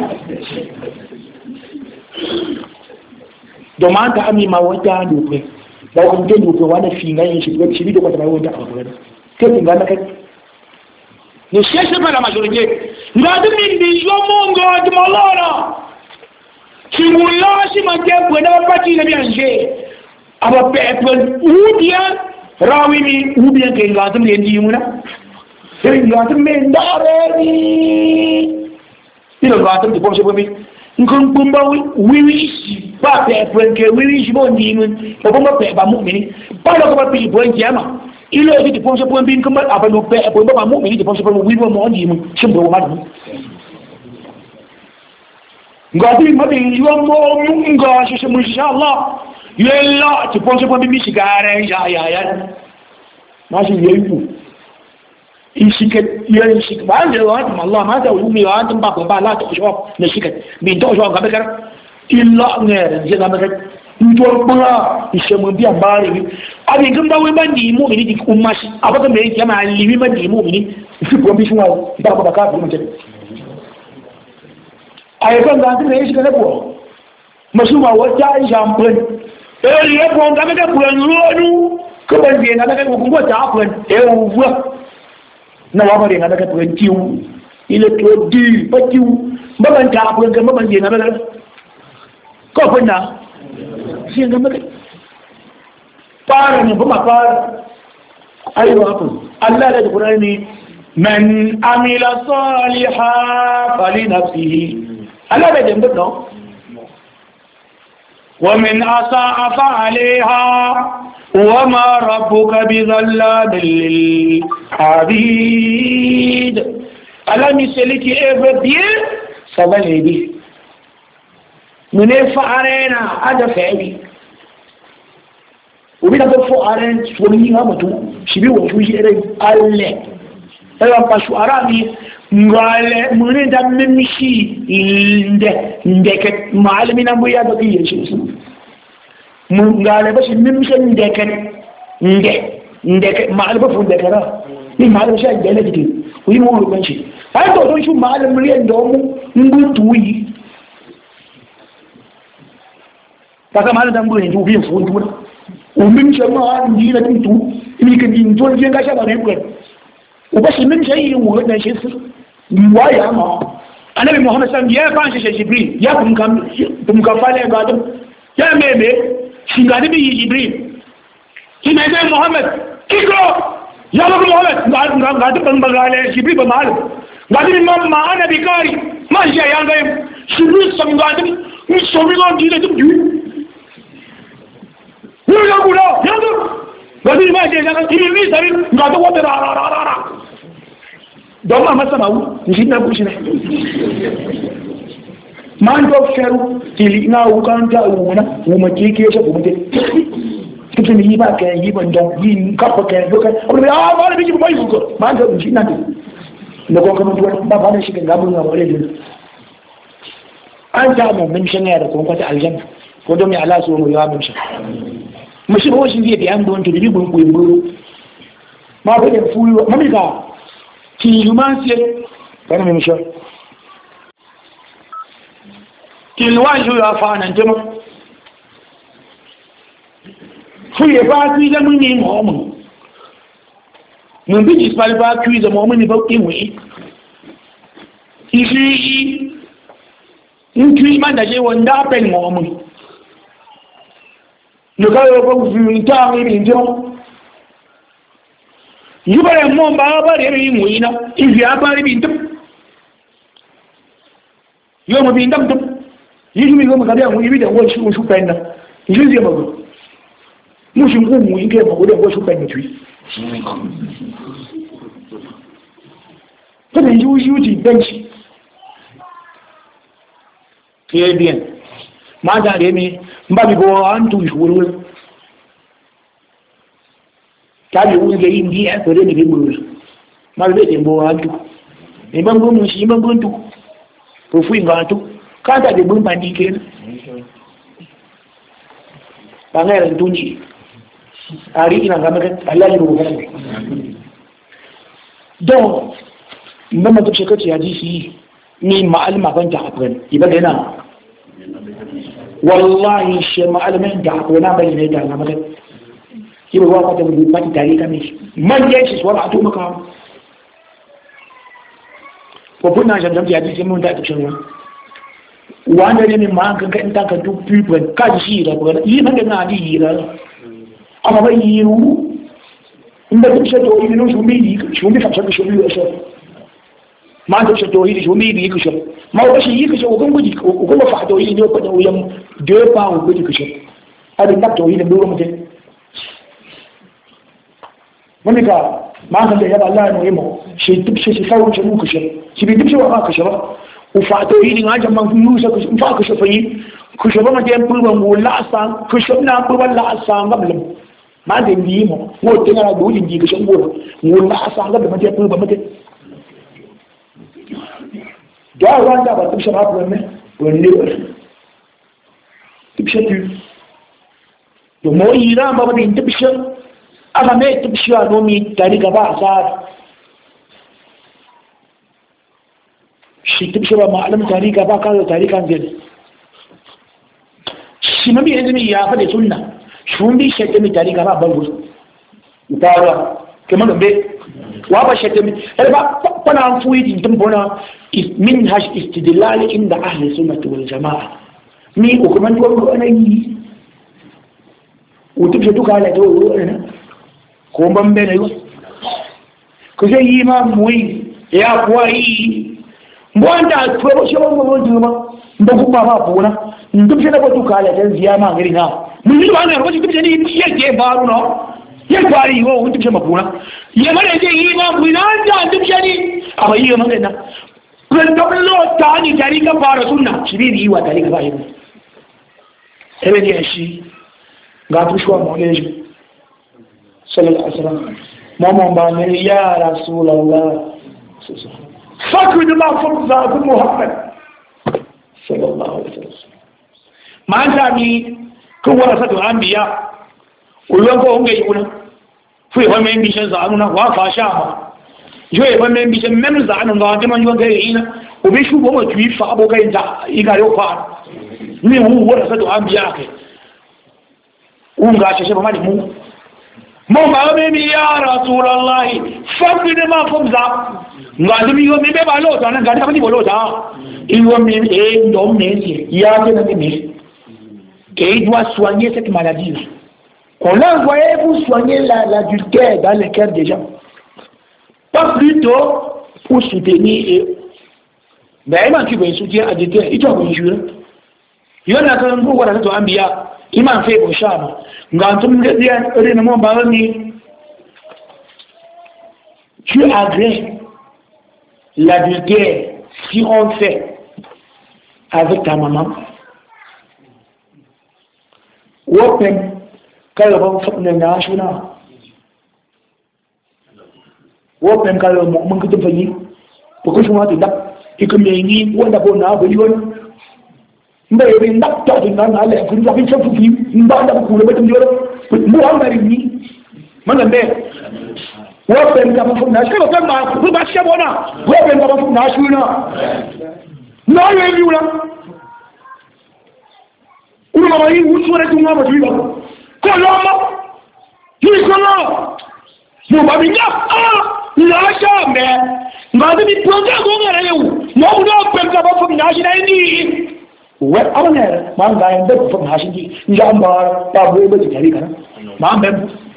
do man ta ami ma wata do ke da kun je do ko wani fi ngai shi ga shi da ko da wata a gurin ke kin ga na kai ne shi shi ba la majorité ngadu min bi yo mongo de molora Simulasi macam buat pati nabi anje, apa people ubian rawi mi ubian ke ngatum lendi muna, jadi ngatum mendare ni, ini ngatum di pomse pomi, ngkong pumbawi wiwishi, pa people ke wiwishi bondi mun, pa pumba pe ba mukmini, pa lo ko pi bon jama, ilo di pomse pomi bin kembal apa lo pe pumba ba mukmini di pomse pomi wiwo mondi mun, simbo madu. Ngati mabi yomo munga shisha inshallah yella ti ponse po bi sigare ya ya ya mashi yeyu ishike yeli shik ba le wa Allah ma ta umi wa tan ba ko ba la to sho ne shike bi to sho ga be kar illa ngere je ga be kar ndo ba ishe mo bi ambare abi gamba we ba ni mu ni di ummashi abaka me jama limi ma di mu ni fi ko bi shwa ba ba ka bi mo ayyukan da ne shi ga ko masu ba wata example eh ya ko ga ga ko nuru ko ban je na ga ko ko ta ko eh uwa na wa bare na ga ko tiu ile to di ba tiu ba ban ta ko ga ban je na ga ko ko na shi ga maka fara ne ba ma fara ayyuka ko Allah da Qur'ani man amila salihan fali nafsihi Allah bai dambe no wa min asaa fa alaiha wa ma rabbuka bi dhallabil lil abid. Allah mi celui eve bien ça va l'aider mune fa arena ada fa'i ubi da fo arena so ni ha mutu shi bi wo shi ere alle ewa pa shu arabi ngale mune da mimishi inde ndeke malami na buya da kiyi shi mun ngale ba shi mimishi ndeke nde ndeke malaba fu ndeke ra ni malaba shi da ne kiti wi mu ru banci ai to don shi malam riyan da mu ngutu yi kaka malam dan buya ju bi fu ndu ومن شماعة دينا تنتو اللي كان ينتون جين كاشا باريبكن وبس من شيء وغدنا شيء رواية ما أنا بمحمد صلى الله عليه وسلم يا فانش جبريل يا بم كم بم كفالة قادم يا ميمي شنقادي بي جبريل هنا يا محمد كيكو يا رب محمد قادم قادم بم بغالة جبريل بمعلم قادم إمام ما أنا بكاري ما جاء يا غيم شنو سام قادم مش سامي قام دينا تبجو يا بولا يا دو قادم ما جاء يا غيم إني سامي قادم وتر را را را را دوما ما سمعوا نجينا بوشنا ما ندوب شرو تلينا وكان جاؤنا وما كيكي شبومته تبصر يبا كان يبا ندوب ين كابا كان بكر أقول يا ما نبي جبوا يفوق ما ندوب نجينا ده نقول كمان تقول ما بعد شيء كنا بقولنا ولا ده أنت أمم من شنو هذا كون قطع الجنة ودومي على سوى ويا من شن مش هو شيء اللي بيعمل دون تدري بقول بقول ما بدي فول ما بيقع في يومانسي أنا من شو كيلواجو يا فانا أنتما في باكي إذا من يمهم من بيجي سبال باكي إذا مهم يبقى يموي يجي يمكن ما نجي وندا بين مهم نقول يبقى في منتهى من جوا يبقى يمهم بابا يموي نا إذا أبغى بينتم يوم بينتم تم يجي من يوم كذا يوم يبيده هو شو شو بيننا يجي يوم بقول مش نقول مو يجي بقول هو شو بيننا شوي فده يجي يجي بنشي كيف بين ما داري مي ما بيبغى أنتو يشوفون كذا يقول جاي يمدي أكبر من يقول ما بيبغى يبغى أنتو يبغى نقول مش يبغى نقول أنتو رفوين قاتو kada da bin bandi kenan ba ga yaran tunji ari ina ga maka Allah ya rubuta ne don mun mutu shi kace hadisi ni ma'alma ban ta hakuri ibada yana wallahi shi ma'alman da hakuri na bane da na maka kiba wa ka ta bi ba ta tare kame man yayin shi wala to maka ko bunna jam jam hadisi mun da ta cewa wanda ne ma kan kan ta ka duk people ka shi da ko yi man da na di yi da amma bai yi ru inda duk shi to yi no shi mi yi shi mi fa shi mi shi ma to shi to yi shi mi yi shi ma wa shi yi shi ko gun guji ko kuma fa to yi ne ko da wuyan da fa ko guji shi abin da to yi da duro mutum wani ka ma kan da ya Allah ne mu shi duk shi shi kawo shi mu shi shi bi duk shi wa ka shi ba ufato hili ngaja mangusa mfa kushofayi kushofa matem pulwa ngula asa kushofna pulwa la asa ngablam ma de ndimo ngo tenga do ndi kushongura ngula asa ngablam matem pulwa matem da wanda ba tusha ba ne wani tibsha tu do mo ira ba ba din tibsha aba me tibsha no mi tari gaba asa shi tibshi ba ma'alam tarika ba kawo tarikan zai shi mabi yanzu mai ya faɗe sunna shundi shakke mai tarika ba bangu utawa kamar gambe wa ba shakke mai ba kwana an fuyi din tun bona min hash istidlal inda ahli sunnati wal jamaa ni ko kuma to ko anayi o tibshi duka la to ko ban be ne ko sai yi ma muyi ya kuwa yi mwanda twebo shoma mwojuma ndokuba mapuna ndubye na botu kala tanzia mangeri na mwili wana roji ndubye ni yeke baru no yekwari wo ndubye mapuna yemale je yima mwinanja ndubye ni aba yiyo mangena kwendoblo tani tarika para sunna shibiri yiwa tarika ba yiwa ebe ni ashi ngatushwa mwolejo sallallahu alaihi wasallam mama mbane ya rasulullah sallallahu فاكر ما فرض محمد صلى الله عليه وسلم ما جامي كو ورثة الأنبياء ولو هم يقولون في هم من بيشن زعلنا وافاشاما جو هم من بيشن من زعلنا ضاجما يوم جايين وبيشوا بوم تويف فابو جاي دا يقالوا فار مين هو ورثة الأنبياء unga ce ba mali mu mo ba me mi ya rasulullah fabi de ma fumza ngadi mi yo mi be ba lo ta na ngadi ba ni bo lo ta iwo mi e ndo me ya ke na mi et il doit soigner cette maladie là qu'on l'envoyait pour soigner l'adultère dans le cœur des gens, pas plutôt pour soutenir et ben il m'a soutien adultère il doit bonjour il y a quand même beaucoup de ambiya il m'a fait bon charme ngantum de bien rena mo ba ni tu agrées l'adultère si on fait avec ta maman wopem kayo ban fadna na shuna wopem kayo mun ka tafi ko ko shuma da iko me ni wanda ko na ba yon mbe be ndak ta din na ale ko da bin chafu fi mba da ko le betum joro mu amari ni man mbe wopem ka ba fadna shuna ko ma ko ba shabona wopem ka ba fadna shuna na ye ni wala uno ma yi wutu re tun ma ba tuwa ko lo ma ni ko lo mo ba mi ya ah la sha me ma de mi proja go ngare yu mo uno pe ka ba fu na shi dai ni we amana ma ga en da fu na shi ni ya ma ta bo ba ji tari kana ma me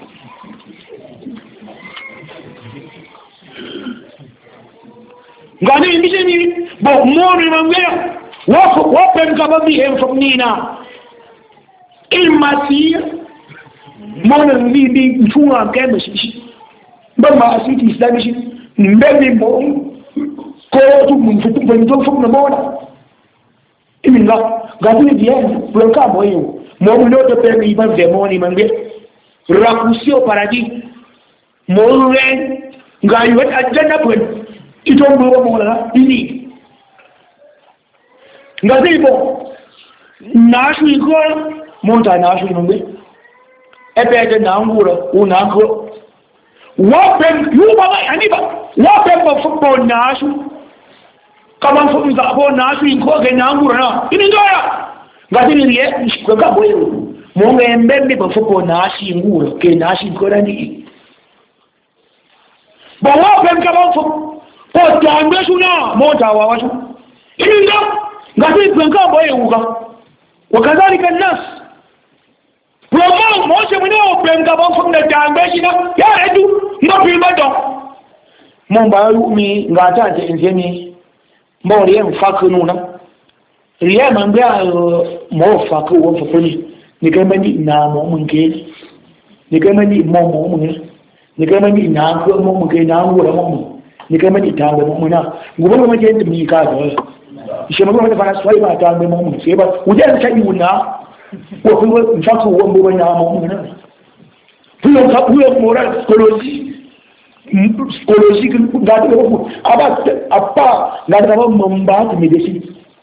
ngani mi je ni bo mo ni ma ngia wo wo pe ka ba bi en fu ni na ilmasiya mona mbibi mfunga kema shishi mbama asiti islamishi mbebe mbo ko tu mfutu mfutu fuk na mona iminga gadi bien blanca moyo mo mo de pe mi ba demoni mangbe rakusio paradis mo ren ngayu ajana pun ito mbo mo la ini ngadi bo nashu iko monta na ashu mbe ebe de na ngura una ko wapen yuba ba aniba wapen ba football na ashu kama fu za bo na ashu ko ga na ngura na ini ndoya ngati ni ye ko ka boyo mo ngembe mbe ba football na ashu ngura ke na ashu ko rani ba wapen ka ba fu ko tambe shuna monta wa washu ini ndo ngati ko boyo uga wakadhalika an-nas Promo mo se mo no prenga bon fun da jambe shi na ya edu no bi ma do mo ba ru mi nga ta je nzeni mo ri en fa ku na ri ya man bia mo fa ku wo fa ni ni ga mani na mo mun ke ni ga mani mo mo mun ni ga mani na ko mo mun ke na wo mo mun ni ga mani ta wo mo na gobe mo je mi ka do shi mo mo da fara swai ba ta mo mun sai ba wujen ta yi na ko kuma mfaka uombe wana mamu na huyo huyo moral psychology psychology ngati ko aba apa ngati kama mamba ku medicine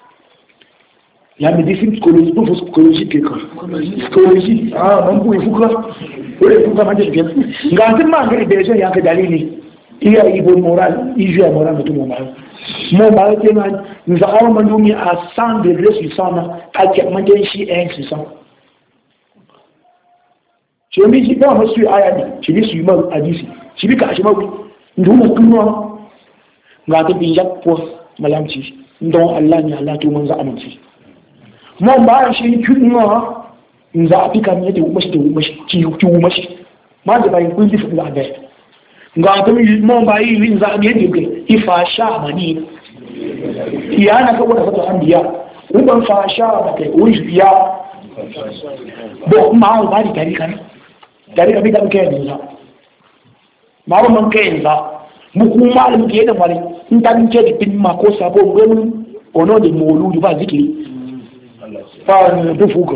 ya medicine psychology pour psychology keko psychology ah mambo ifuka ule ifuka maji pia ngati mangere deja yake dalili iya ibo moral iju ya moral mtu moral mo ba tena nzao mandumi a cent degrés sur cent ake manje shi un sur cent je me dis pas monsieur ayani je dis suis mal hadisi je dis ka shi mawi nduma kunwa ngata bi yakpo malamci ndon Allah ni Allah to manzo aminci mo ba shi kunwa nza apika mi de umashi de umashi ki ki umashi ma da bai kun difu da da ngata mi mo ba yi nza mi de ke ifasha mani yana ka wada fata anbiya uban fasha da kai wuri ya bo ma ba di tari kan tari ka bi da kai ne ma ba man kai ba mu kuma mu ke da mari in ta din ce di pin ma ko sabo gani ono de molu ba zikiri fa da fuka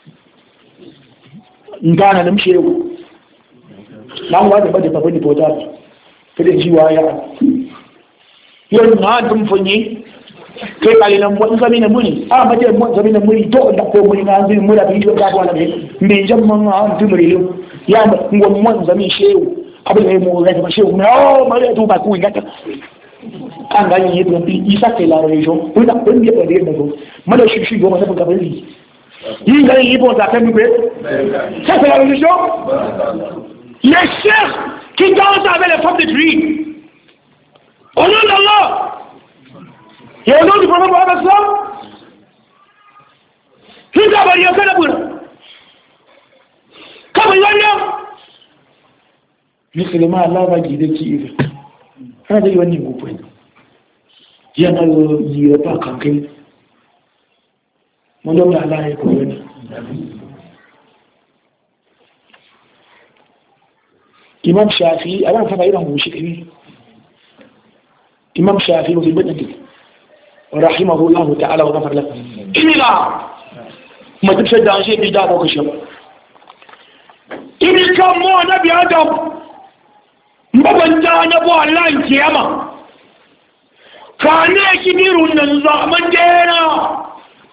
ngana da mshewu nan wa da ba da ba ni bota kada jiwa ya yau na dum funyi kai kalilan mun zami na muni a maje mun zami na muni to da ko muni na zami mura bi da ka wala ne me jamman a tumuri lu ya mun mun zami shewu abin da mu ga shewu na o mare to ba ku ngata an ga yin yadda bi isa kai la region ko da kun biya da yadda ko mala shi shi goma na ga bari Il a une réponse à faire nous. Ça, c'est la religion. Les chefs qui dansent avec les femmes de pluie. Au nom d'Allah. Et au nom du prophète Mohammed sallam. Qui t'a validé que la boule. Comme il y a. Mais seulement Allah va guider qui il veut. On a dit qu'on y va. Il y en a qui ne pas quelqu'un. Mon nom d'Allah est pour venir. Imam Shafi, avant de faire un boucher, Imam Shafi, vous êtes dit, rahimahullah ta'ala wa ghafar lahu. Il est là. Ma tib fait danger bida ba ko shi. Il est comme moi nabi Adam. Mbabanta na bo Allah kiyama. Kane kibirun nan zaman dena.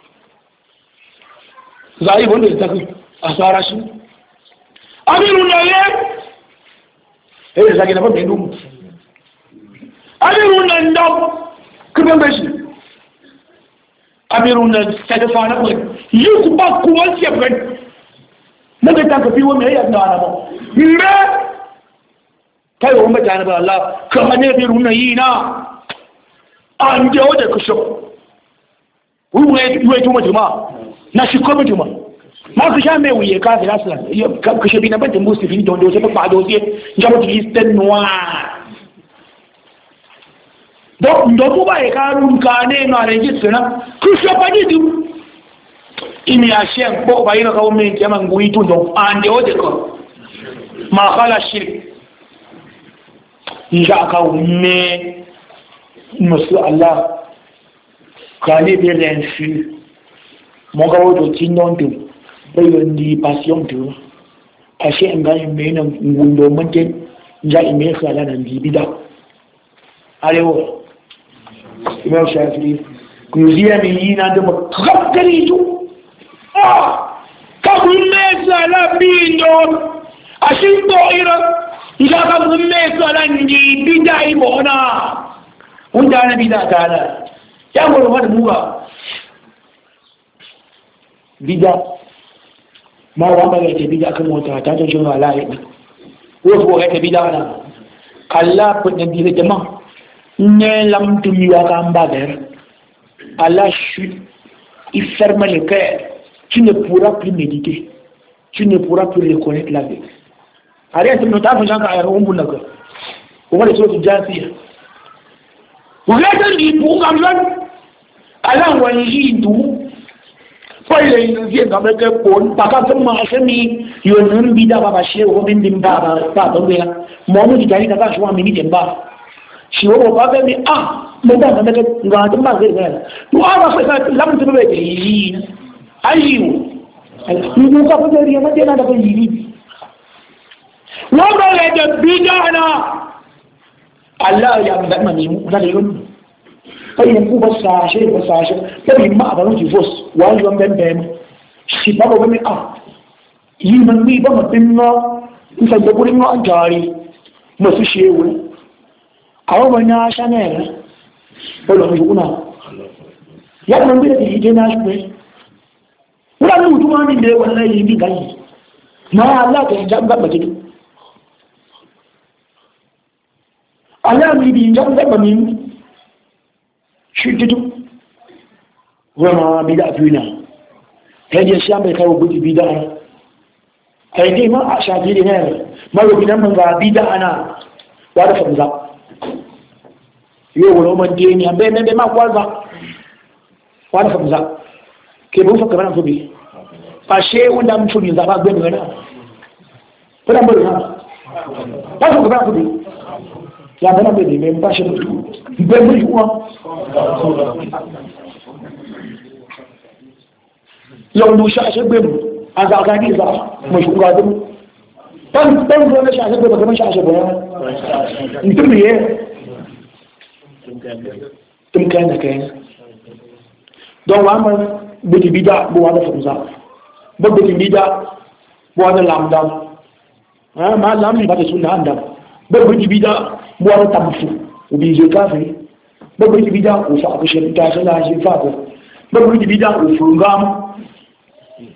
Zai wanda ta kai asara shi. Amirun ne eh zage na ba mai dumu. Amirun nan da kuma bashi. Amirun nan sai da fara ko yi ku ba ku wani ya ban. Na ga ta ka fi wani ya da ba. Me kai wa mutane ba Allah ka ne birun nan yi na. An je waje ku so. Wuwe wuwe tuma tuma. Na shi ko tuma. Ma ku sha mai wuye ka da aslan. Ka ku shi bi na ban da musulmi don do sai ba do sai jamu ti sten noir. Donc, nous pas les cas où nous registre, que ce pas du tout. Il y a un chien, pour pas y aller au même temps, il tout donc en dehors de quoi. Ma khala shirk. Il y a un mais monsieur Allah, quand il est bien reçu, mon gars de tinon tout, il dit passion tout. À chien gars il met un gundo monté, il y a une mère là dans bibida. Allez oh. Imam Shafi'i kuziya ne yi na da makakari ju ah ka kunne sala bindo ashin to ira ila ka kunne sala ni bidai bona unda na bida tara ya goro wani muga bida ma wa ba ga bida kan mota ta ta jira lahi ko ko ga bida na Allah ko ne dire jama'a ne l'âme de Muarambader, à la chute, il ferme le cœur. Tu ne pourras plus méditer. Tu ne pourras plus reconnaître la vie. Arrête, nous t'avons déjà un rombo là. On va les choses de Jansi. Vous regardez les pour comme ça. Alors, on va y aller tout. Pas les gens comme le pont. Par contre, moi, je m'y. Il y a un bida baba chez Robin Dimba. Pas de bien. Moi, je dis que je vais jouer à minute en bas. Si on va pas faire ah mais dans dans le gars de ma vie là tu as fait ça là tu peux dire il aïe tu ne peux pas dire rien mais dans le lit on va le bidana Allah ya me mani na le yon ay en ko sa che ko sa che tabi ma ba no ti fos wa yo ben ben si ba ba me ah yi man bi ba ma tinno in sa da gurin no anjari ma su shewu àwọn ọmọ náà ṣánẹ̀ rẹ̀ olùrìnkú náà yàtọ̀ ń bí ẹ̀dì ìdé náà ṣùgbẹ́ wọ́n ní ìtú wọ́n ní ilé wọn lẹ́yìn ní ìgáyì máa aláàtọ̀ ìjágbàgbàjẹ́ aláàmì ibi ìjágbàgbàmí ṣe dídú wọ́n máa bí dáàbí náà ẹ̀dì ẹ̀ṣẹ́ amẹ́ka ogun ti bí dáa ẹ̀dì ma àṣàkiri náà mọ́rọ̀ bí náà mọ́ bí dáa náà wà da fàmzá yau wani umar dini an bayan da ma kwalba wani famza ke bu fakka bana sobi fashe wanda mun shuri zaba gbe daga na fara bari na ba su gaba sobi ya bana bai mai ba shi mutu bai muri kuma yau nu sha shi gbe mu an ga ga ni za mu shi kura dum dan dan zo na sha shi gbe ba kuma sha shi boya mutum ne tun kai na kai don wa man biti bida bu wa da famza bu biti bida bu wa da lamdam ah ma lamni ba da sunna andam bu biti bida bu wa da tabufu ubi je kafi bu biti bida ko fa ko shi ta sana shi fa ko bu biti bida ko fungam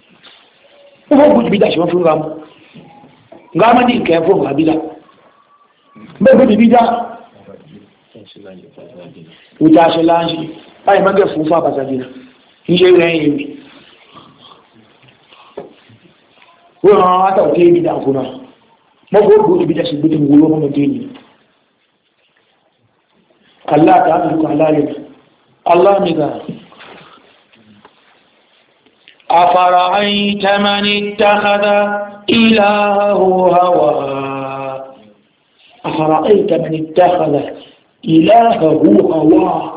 Uvo buji bida shi mafi ramu. Ngama ni ka yafo ma bida. Mbe buji bida. Uta shi lanshi. Ai mage fufa basagina. Nje ren yewi. Wọ́n á tàwọn tí bida kuna. Mo go buji bida shi buji ngulo mo dini. Allah ta'ala ko Allah ne. Allah ne ga أفرأيت من اتخذ إلهه هواه أفرأيت من اتخذ إلهه هواه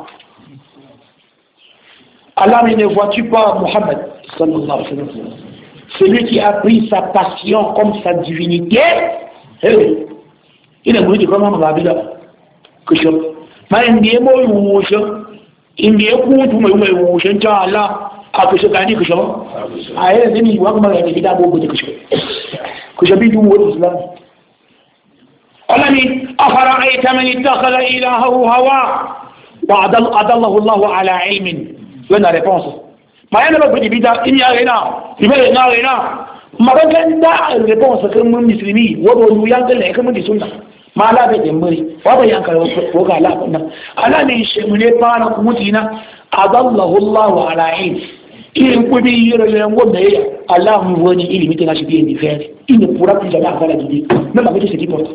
Allah ne vois-tu pas Mohammed sallallahu alayhi wa sallam, celui qui a pris sa passion comme sa divinité. Hey, il a voulu dire comment on va dire que je mais il est beau ou je il est cool ou mais ou je ne Allah a que je gagne que je a elle ni wa kuma ga gida bobo da kashe ku shabi du wa islam Allah ni afara ayta man ittakhadha ilahahu hawa wa adall adallahu Allah ala ilmin. La réponse ma yana ba bidi bida in ya rena ibe na rena magagan da réponse kan mun muslimi wa do yan ga kan mun sunna ma la da jambari wa ba yan karo ko ga la nan ala ne shi mun ne fara mutina adallahu Allah ala ilmin. Il peut dire que Allah nous voit illimité, il bien différent. Il ne pourra plus jamais avoir la guidée, même avec ce qui porte.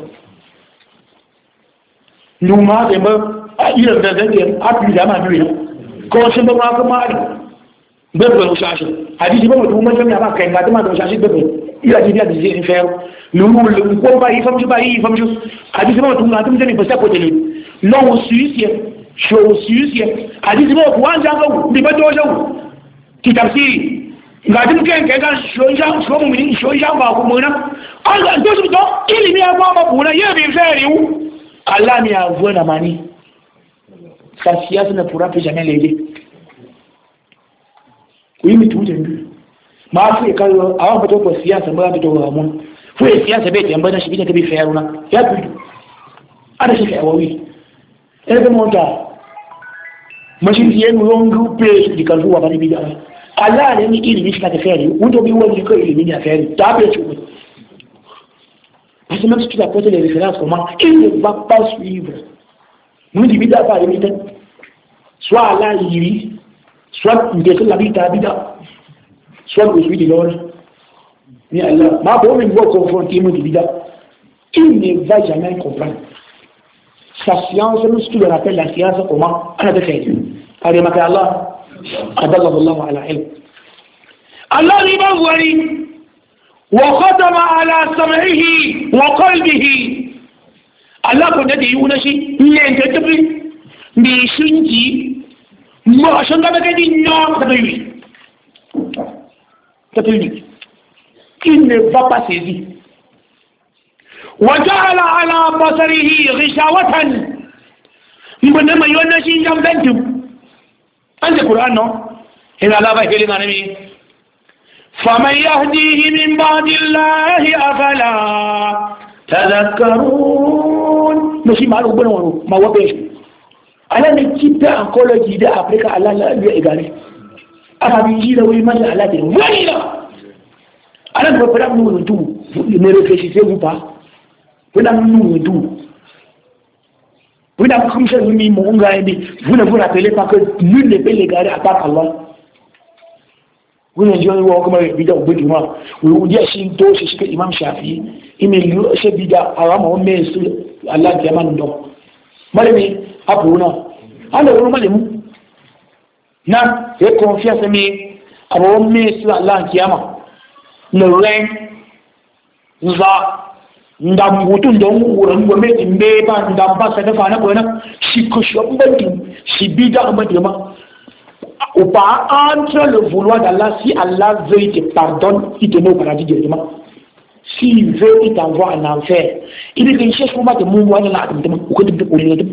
Nous, il a besoin à plus jamais lui. Quand je me rends compte, bébé au charge. A dit, bon, tout le monde vient à faire un gâteau de charge bébé. Il a dit, il a dit, il fait. Nous, le combat, il faut que je paye, il faut que je. A dit, bon, tout le monde vient à faire un côté. Non, au Suisse, je suis au Suisse. A dit, bon, pour un jour, il va toujours. Kitafsiri ngadin kan kai ga shoja sho mu ni shoja ba ku mu na Allah to su to ilimi ya ba ba buna ya bi fere wu Allah ne ya vuona mani sa siasa ne pourra plus jamais l'aider ku yi mutu da ndu ma fu ka yo awan ba to ko siasa ba to wa mun fu siasa be tamba na shi bi ta bi fere na ya bi ada shi ka wawi ene mo ta mashin yenu yongu pe di kalfu wa bani bi da Allah ne ni ilimi shi ka fere wuto bi wani ko ilimi ya fere ta be ci parce que même si tu apportes les références comment il ne va pas suivre nous dit bida pas limite soit Allah yiri soit de la bida bida soit le suit de l'ordre ni Allah ma bon il va confronter nous dit bida il ne va jamais comprendre sa science nous ce qu'on appelle la science comment on a de fait allez ma Allah adallahu Allah ala ilm Allah li bawari wa khatama ala sam'ihi wa qalbihi Allah ko da yuna shi ne ta tafi bi shinji mo shanga da kadi nyo ta yi ta yi il ne va pas saisir wa ja'ala ala basarihi ghishawatan mbona ma yona shi jambantu عند القرآن إن الله بيقول لنا نبي فمن يهديه من بعد الله أفلا تذكرون ماشي معلوم بنو ما هو بيش أنا نجيب أنكولوجي ده أفريقيا الله لا بيقاري أنا بيجي له ويما لا لا ده وين أنا بقول لك نو ندو نرفيسي vous pas vous n'avez nous ندو. Vous n'avez comme ça, vous ne vous rappelez pas que nul ne peut l'égarer à part Allah. Vous ne dites pas comment il y a un peu de moi. Vous dites que c'est que l'imam Shafi, il me dit que c'est bida, alors on met sur Allah qui a mal d'eau. Malgré, après, on a. Alors, on a dit, non, j'ai confiance, mais alors on met sur Allah qui a mal. Le règne, nous a. Ndam wutun don wurin gwamnati mbe ba ndam ba sa dafa na gona shi kusho banki shi bida madama ou pas entre le vouloir d'Allah. Si Allah veut il te pardonne, il te met au paradis directement. S'il veut il t'envoie en enfer. Il dit que cherche comment te mouvoir là ou que tu peux oublier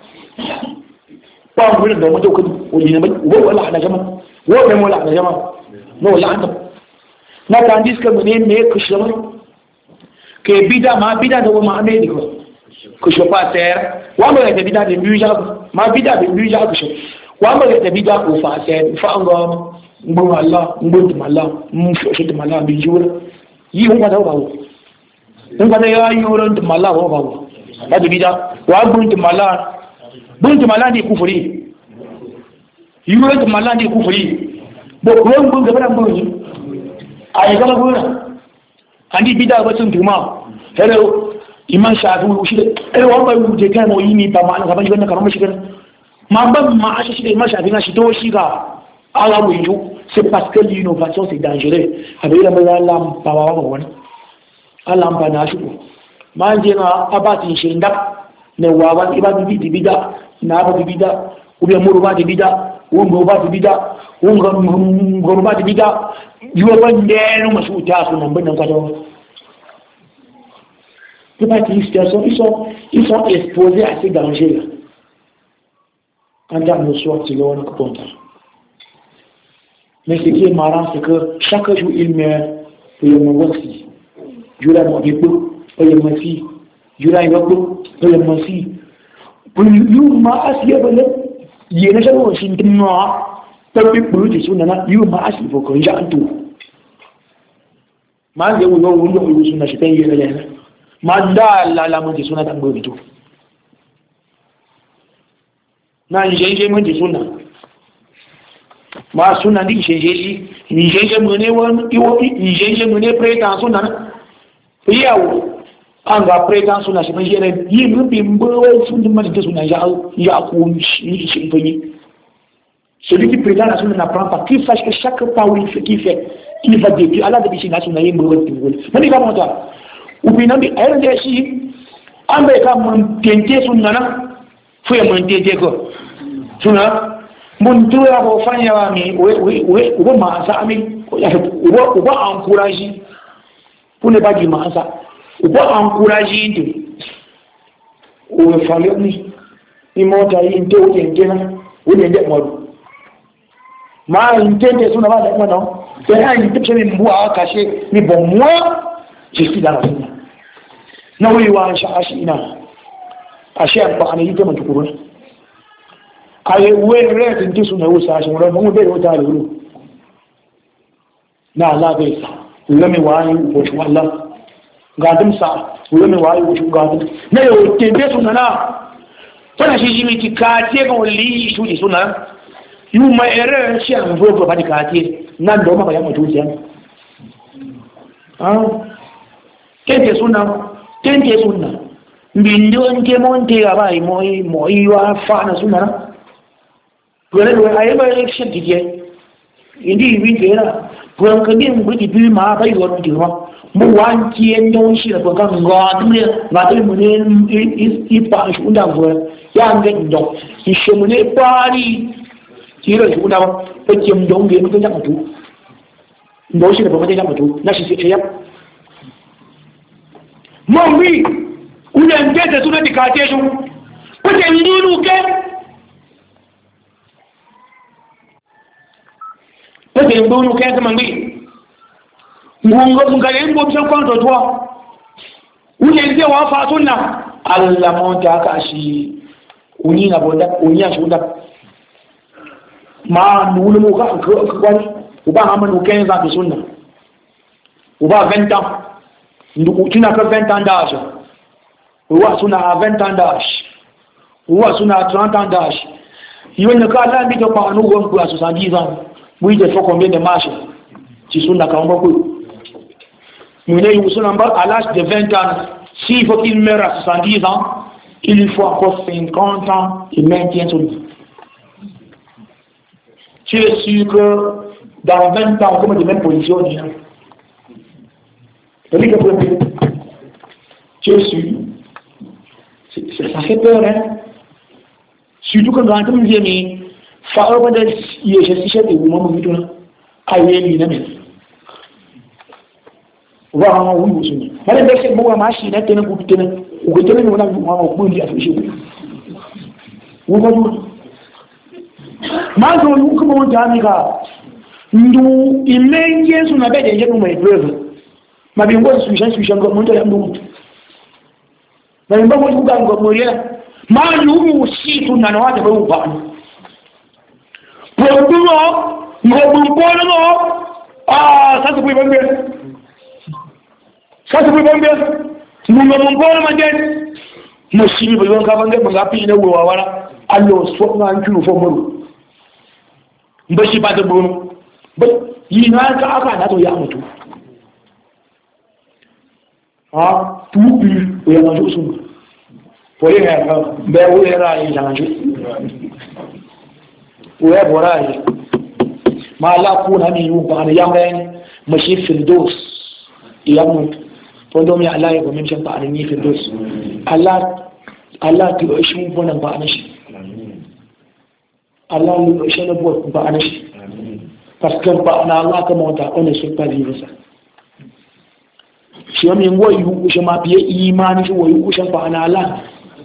pas on veut le demander que oublier ou wala ala jama ou même wala ala jama non là na tandis que mon né que je que bida ma bida de ma amé ko que je pas terre wa ma de bida de buja ma bida de buja ko wa ma de bida ko fa terre fa ngom ngbo Allah ngbo tumala mfo shi tumala bi jura yi un kwata bawo un kwata ya yi wurin tumala wa bawo ba da bida wa gun tumala gun tumala ne kufuri yi wurin tumala ne kufuri bo ko gun gaba nan gun ai gaba gun andi bida ba sun tuma hello iman shafi shi eh wa ba je kai mo yi ni ba ma na ba ji wannan karamar shi ma ban ma a shi iman shafi na shi to shi ga ala wuyu. C'est parce que l'innovation c'est dangereux. Avec la malam bawa bawa alam banashi ko. Manje na abati shinda ne wawan ibadu bi bida na abadu bida ubi muruba di bida ungo ba di bida ungo ngorba di bida yuwa bande no masuta su nan ban kwado. C'est pas qu'ils sont ils sont ils sont exposés à ces dangers là. En termes de soi, c'est l'on compte. Mais ce qui est marrant, c'est que chaque jour, il meurt pour le moment aussi. Jura mon bébé, pour le moment aussi. Jura mon bébé, pour le moment aussi. Pour le moment, il y a des gens qui ont été en Chine, qui ont été en Chine, qui ont été en Chine, qui ont été en Chine. Ma ndio uno uno uno shitenge lele. Mandala la mwenye suna tango bitu. Na njenje mwenye suna. Ma suna ndi njenje njenje mwenye wan iwo njenje mwenye preta suna. Yawo anga preta suna shipenje ne yimu bimbo suna mwenye suna ya ya ku shi shi penye. Celui qui prétend la sunna n'apprend pas, qu'il sache que chaque pas où il fait, qu'il fait, il va depuis Allah de Bishina sunna yé mboué tiboué. Nani ka monta. Ou bien nambi ayé de si, ambe ka mon tente sunna na, fouye mon tente ko. Sunna, mon tué a ko fanya wa mi, oui oui oui, ou ba ma sa ami, ou ba ou ba encourager, pour ne pas dire ma sa, ou ba encourager de, ou fallait ni, ni monta yi nte ou tente na, ou ne de mo. Ma intende suna ba da non c'est un intende ni mbwa caché ni bon moi je suis dans la sunna na wi wa sha ashina ashe ba ana yi ta mutukuru aye we re tin suna wo sa shi mo mo be wo ta lu na la be sa ulami wa yi ko shi wallah gadin sa ulami wa yi ko shi gadin na yo tende suna na fana shi jimi ki ka te ga wali shi di suna yu ma ere shi an vogo ba dikati nan do ma ba ya mutuzi an ah kente sunna kente sunna mbindo nke monte aba i moi moi wa fa na sunna wala do ay ba election dije indi wi tera puan ka ni mu di bi ma ba yo ndi ro mu wan ki en don shi ko ka ngad mu ba de mu ne i pa shi unda vo ya nge ndo shi mu ne pari kiro shi kuna ba take mu donge mu ga mutu ndo shi da ba ga mutu na shi sai ya mon wi una ngete tuna dikate shi ko te ndinu ke ko te ndinu ke kama ngi mungo mungale ngo bya kwanto twa una nge wa fa sunna Allah monta ka shi uni na bonda uni ya shunda ma nulu mu ka kwani uba amanu kenza bi sunna uba vingt ans nduku tina ka vingt ans d'âge uwa suna a vingt ans d'âge uwa suna a trente ans d'âge yiwen ka la bi to pa anu gon ku a soixante-dix ans oui de faut combien de marches ci sunna ka ngoko mu ne yu suna ba à l'âge de vingt ans s'il faut qu'il meure à soixante-dix ans il lui faut encore cinquante ans il maintient son vie. Tu es sûr que dans vingt ans, on va de même position. Tu es sûr. Ça fait peur, hein. Surtout que quand on me dit, mais, faut pas de je suis de vous, moi, je aïe, il est voilà, oui, vous souvenez. Mais les gens qui ont marché, ils ont été ou qui ont été ou qui ont été ou vous mazo yuko mo jamika ndu imenge suna bede nje no mai brave mabingo susha susha ngo muntu ya ndu na imba mo yuga ngo moria ma yumu usiku na nawaje ba upani produo Mo bu ko no ah ça se peut pas bien. Ça se peut pas bien. Mo mo ko ma den. Mo shi bi bon ka bange ba pi ne wo wala. Allo so na ntu fo mo. Mba shi ba da bono. Ba yi na ka aka na to ya mutu. Ah, tout pu o ya na jo sun. Pour les gens, ben où est là il a où est voilà ma la kuna ni yu ba ya men mashi firdos ya mun fondo mi Allah ya ko min shan ba ni firdos Allah Allah ki shi mun bonan ba anashi Allah lu shi na bo ba anashi parce que ba na Allah ka monta on ne sait pas vivre ça shi mi ngo yu shi ma biye imani shi wo yu shi ba na Allah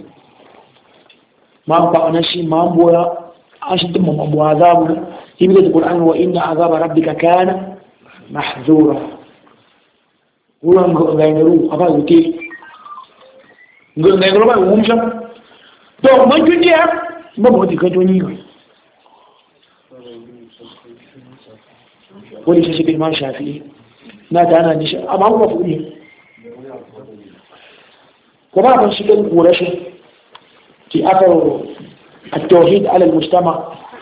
ما بقى نشي ما بويا عشان تم ما بو عذاب يبدأ القرآن وإن عذاب ربك كان محذورا ولا نغيروا أبغى يطير نغيروا ما يوم شام تو ما تجي ما بودي كجوني ولي شيء بالما شافي نادى أنا نش أما هو فوقي كما بنشكل ورشه في أثر التوحيد على المجتمع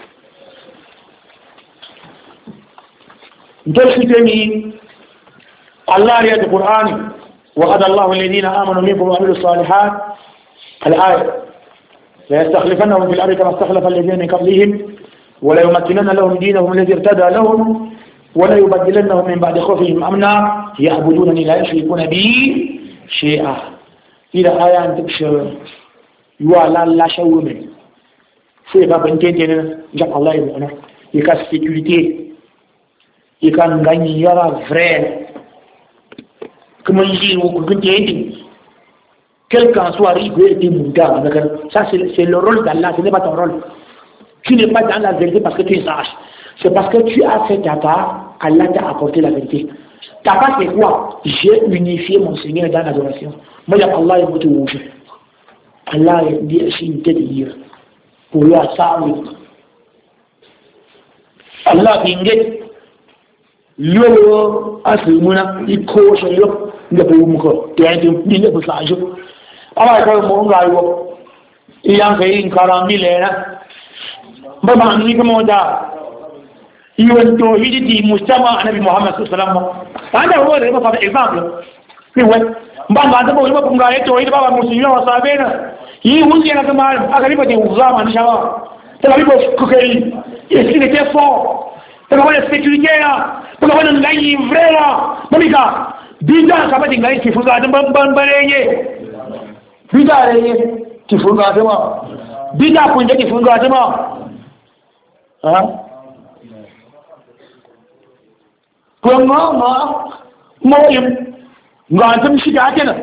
تلفتني الله رياض القرآن وعد الله الذين آمنوا منكم وعملوا الصالحات الآية لا يستخلفنهم في الأرض كما استخلف الذين من قبلهم ولا يمكنن لهم دينهم الذي ارتدى لهم ولا يبدلنهم من بعد خوفهم أمنا يعبدونني لا يشركون بي شيئا إلى آية أن تبشر يوالا لا شاومن faut pas penser que Allah est bon il y a sécurité il y a gagner yara vrai comment dire ou que tu quelqu'un soit riche et monda ça c'est c'est le rôle d'Allah ce n'est pas ton rôle tu n'es pas dans la vérité parce que tu es sage c'est parce que tu as fait ta part Allah t'a apporté la vérité ta part c'est quoi j'ai unifié mon Seigneur dans l'adoration moi Allah est beaucoup rouge Allah dit ainsi de dire pour la salle Allah binget yo asimuna iko so yo ngabe umuko tete ndine busajo aba ko mo ngayo iyang kay inkarami lena baba ni ko moda iwan to hidi mujtama nabi Muhammad sallallahu alaihi wasallam ada ho re ba example kiwe mbanga ndabo ibo kungaye to hidi baba muslimi wa sabena yi wuce na zama aka riba da uzama na shawa ta riba kokari esi ne te fort ta wani sécurité ya ta wani ngai vrela monika bija ka ba dinga ki fuga dan ban bareye bija re ki fuga da ma bija kun da ki fuga da ma ha ko ma ma mo yim ngantum shi da kenan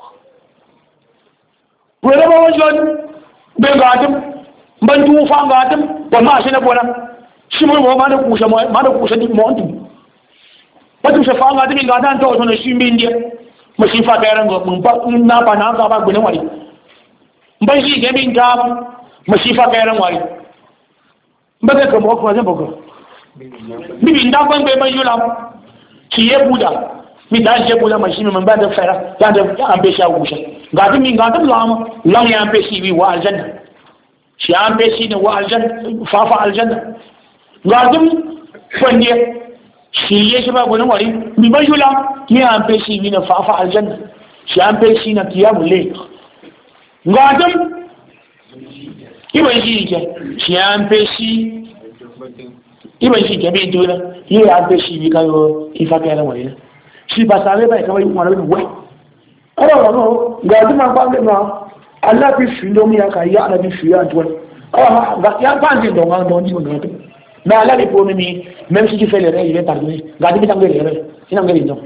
wele ba wajen bai gatin ban tufa gatin ba ma shi na bona shi mun ma da kushe ma da kushe din monti ba tu shafa gatin ga dan to so na shi min dia ma shi fa ga ran go mun ba na ba na ga ba gune wari ban shi ga min ta ma shi fa ga ran wari ba ga ka mo ko zan bogo bi bin da ban bai ban yula ki ye buda mi da je buda ma shi min ba da fara ya da an be sha gushe gadi mi gadi lama lang ya pesi wi wa aljanna shi an pesi ne wa aljanna fa fa aljanna gadi fanye shi ye shi ba gona wari mi ba yula mi an pesi wi ne fa fa aljanna shi an pesi na kiyamu le gadi iban shi ke shi an pesi iban shi ke bi dole yi an pesi wi kayo ifa kai ran wari shi ba sabe ba kawai wani wai alors non gadi ma ba na Allah bi filo mi aka ya Allah bi filo antoine ah ga ya pas de donc on dit on dit mais Allah les pour mi même si tu fais l'erreur il va pardonner gadi bi tangere l'erreur ina ngari non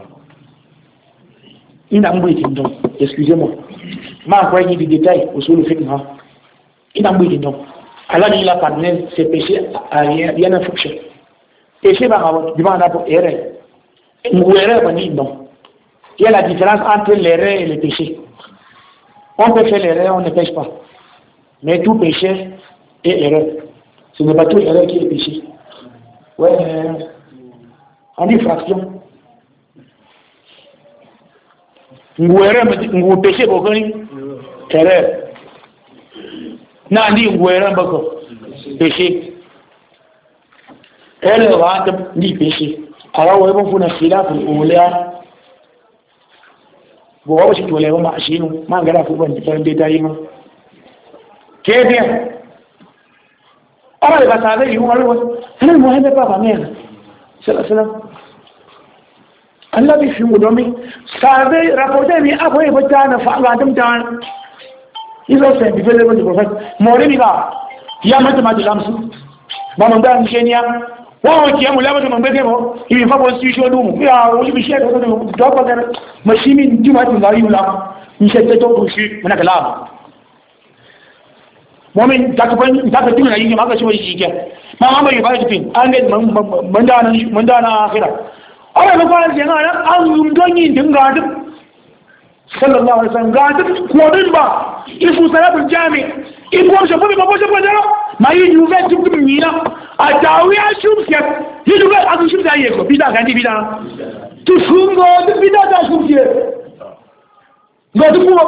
ina ngui non excusez-moi ma quoi ni des détails au sur le fait non ina ngui non Allah il a pardonné ses péchés à rien rien à fonction péché va avoir du mal à pour erreur ou erreur ba ni non. Il y a la différence entre l'erreur et le péché. On peut faire l'erreur, on ne pêche pas. Mais tout péché est erreur. Ce n'est pas tout erreur qui est péché. ouais en infraction ngwere ngu péché bokoni erreur na ndi ngwere bako péché elle va ndi péché alors ouais bon funa sila pour oula bo wa shi tole ma ashinu ma gara ku ban ta dai tayi ma ke bien alors ba sa dai yuwa lo ana mo hebe papa mère sala sala Allah bi fi mu domin sabe rapporter mi akwai bata fa Allah dum ta izo sai bi fele ko prophet mori mi ga ya mata ma dilamsu ba man da ngenia wa ki amu laba man bege mo ibi fa bo si sho dum ya woli bi sheka do do ba gar mashimi juma ti ngari ula ni shete to ko shi mana kala momin ta ko ban ta ko tuna yin ma ga shi wani shi ke ma ma bai ba tin an ne man da nan man da na akhira ala ba ga je ngara an yum don yin dinga duk sallallahu alaihi wasallam ga duk ko din ba ifu salatul jami ibu sho ba ba sho ba da ma yi juve duk mina atawi ashumke hiduwe akushumza yeko bida kandi bida tufungo bida da shumke ngadu ko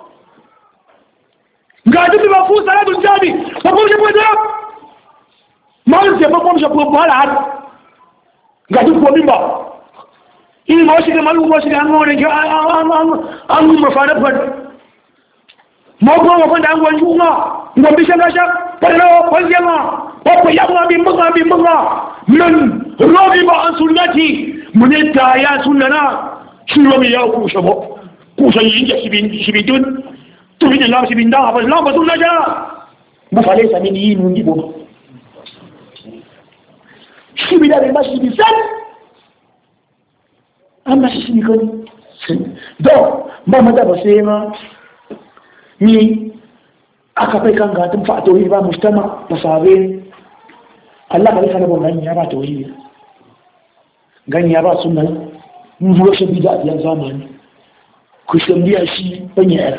ngadu bi mafu salatu jabi babu je bodo mal je babu je ko bala hat ngadu ko bimba ini mo shi mal mo shi an mo ne an an an mo fara fad mo ko mo fanda ngwan junga ngombi shanga shak palo paljama ko yamma bi manga bi manga man ragiba an sunnati munita ya sunnana shiro mi ya ku shabo ku san yin ja sibin sibidun to bi Allah sibin da ba Allah ba sunna ja bu fale sa min yi mun dibo sibida be mashi bi san amma shi ni ko do ba ma da ba sai ma ni aka kai kan gatun fa tauhid ba mujtama masabe Allah ba zai ba gani ya ba tauhid gani ya ba sunna mun zo shi bid'a yan zamani ku shambiya shi banye era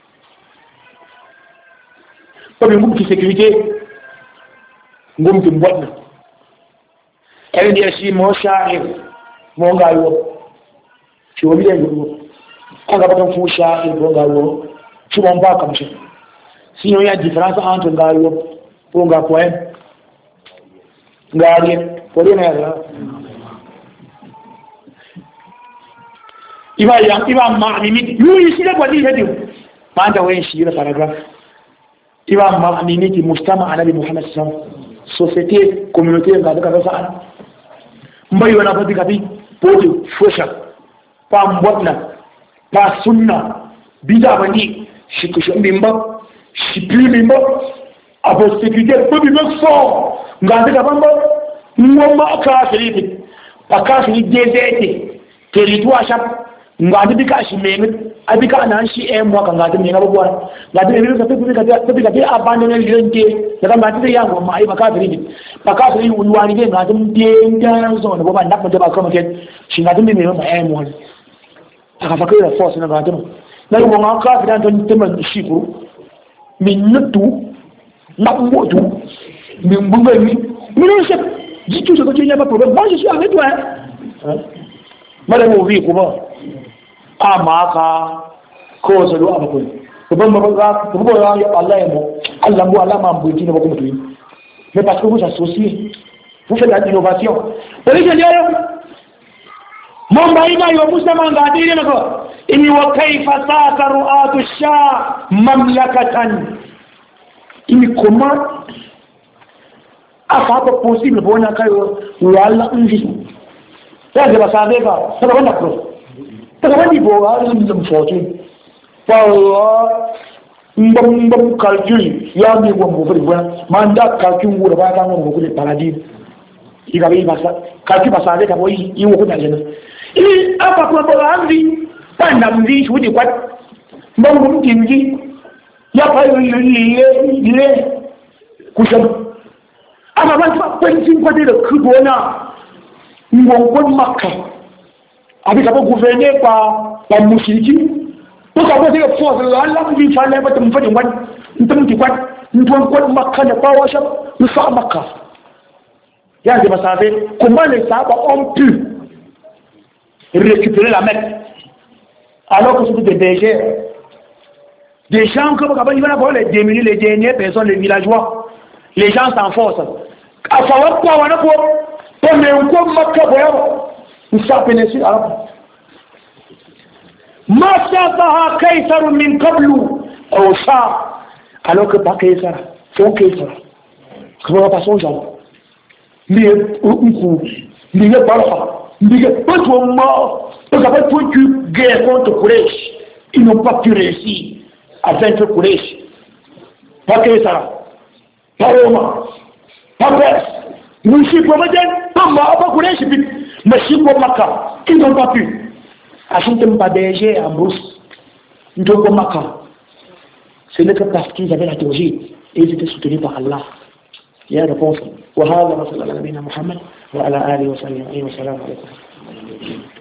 ko be mun ki sécurité ngum tum botna ele dia shi mo sha'ir mo ngayo ci wo biya yo anga ba tan fu sha'ir mo ngayo ci mo ba kam shi sinon il y a différence entre ngayo pour nga poème ngarie pour rien là il va il va ma mimi lui ici là quoi dit dit pas anta ouais shi le paragraphe il va ma mimi qui mujtama ala bi Muhammad sallallahu société communauté ngada ka sa mbayi wana fati kapi poti fosha pa mbotna pa sunna bida bandi shikusho mbimba shipi mbimba abo sécurité peu bi mek fort ngada ka bamba ngoma ka filipi pa ka fili dezete territoire chap ngada bi ka shimeme abika na shi e mo ka ngada me ngaba bora ngada be ka pe ka pe ka pe abandonner l'unité daga ngada ya ngoma ai baka filipi baka fili ulwani ge ngada mdenga zo na baba ndakma ba kama ke shi ngada me me ma ai mo aka fakira force na ngada na yo nga ka fidan ton tema shikuru min nutu na mbotu min bunga mi min se jitu so ko tinya pas problème moi je suis avec toi hein madame ovi ko ba amaka ko so do abako ko ban ba ga ko bo ya Allah ya mo Allah mo Allah ma mbuti ne ba ko mutu mais parce que vous associez vous faites de l'innovation pour les gens mon baina yo muslima ngadire nako inni wa kayfa saka ru'atu sha mamlakatan ini comment afa pas possible bona kayo wala unji ya ga sabe ba sabe wanda ko daga wani bo ga mun fortune wallah mbam mbam calcul ya mi go mo fri bona manda calcul wura ba ta ngo ko le paradis iga bi basa calcul basa de ka boyi yi wo ko da jena ili apa kwa bora amri panda mvi shudi kwa mbongo mtingi ya pa ile ile kusham ama bantu kwenzi kwa dile kubona ngongo makka abika bo gouverner pa pa mushiki to ka bo dile force la la mvi fale ba tum fadi ngwan ntum ti kwa ntum kwa makka na pa washa nusa makka Il y a des savez comment les Sahaba ont pu récupérer la Mecque alors que c'était des bergers. Des gens comme ils vont avoir les démunis, les dernières personnes, les villageois. Les gens s'enforcent. À savoir quoi, on a quoi? Pour les quoi, Makka, vous savez, c'est arabe. Ma sabaha Kaysar min qablu au ça. Alors que pas Kaysar, c'est Kaysar. Comment on passe aux gens? Lié au coup, lié par là, lié pas tout mort. Parce qu'après tout tu guerre contre Quraysh, ils n'ont pas pu réussir à vaincre Quraysh. Pas Kaysar, pas Roma, pas Perse. Nous sommes pas pas mort, pas Quraysh, mais si pour Makkah, ils n'ont pas pu. Acheter pas berger à brousse, nous devons Makkah. Ce n'est que parce qu'ils avaient la théologie et ils étaient soutenus par Allah. Il y a une réponse. وهذا رسول الله نبينا محمد وعلى آله وصحبه وسلم عليكم.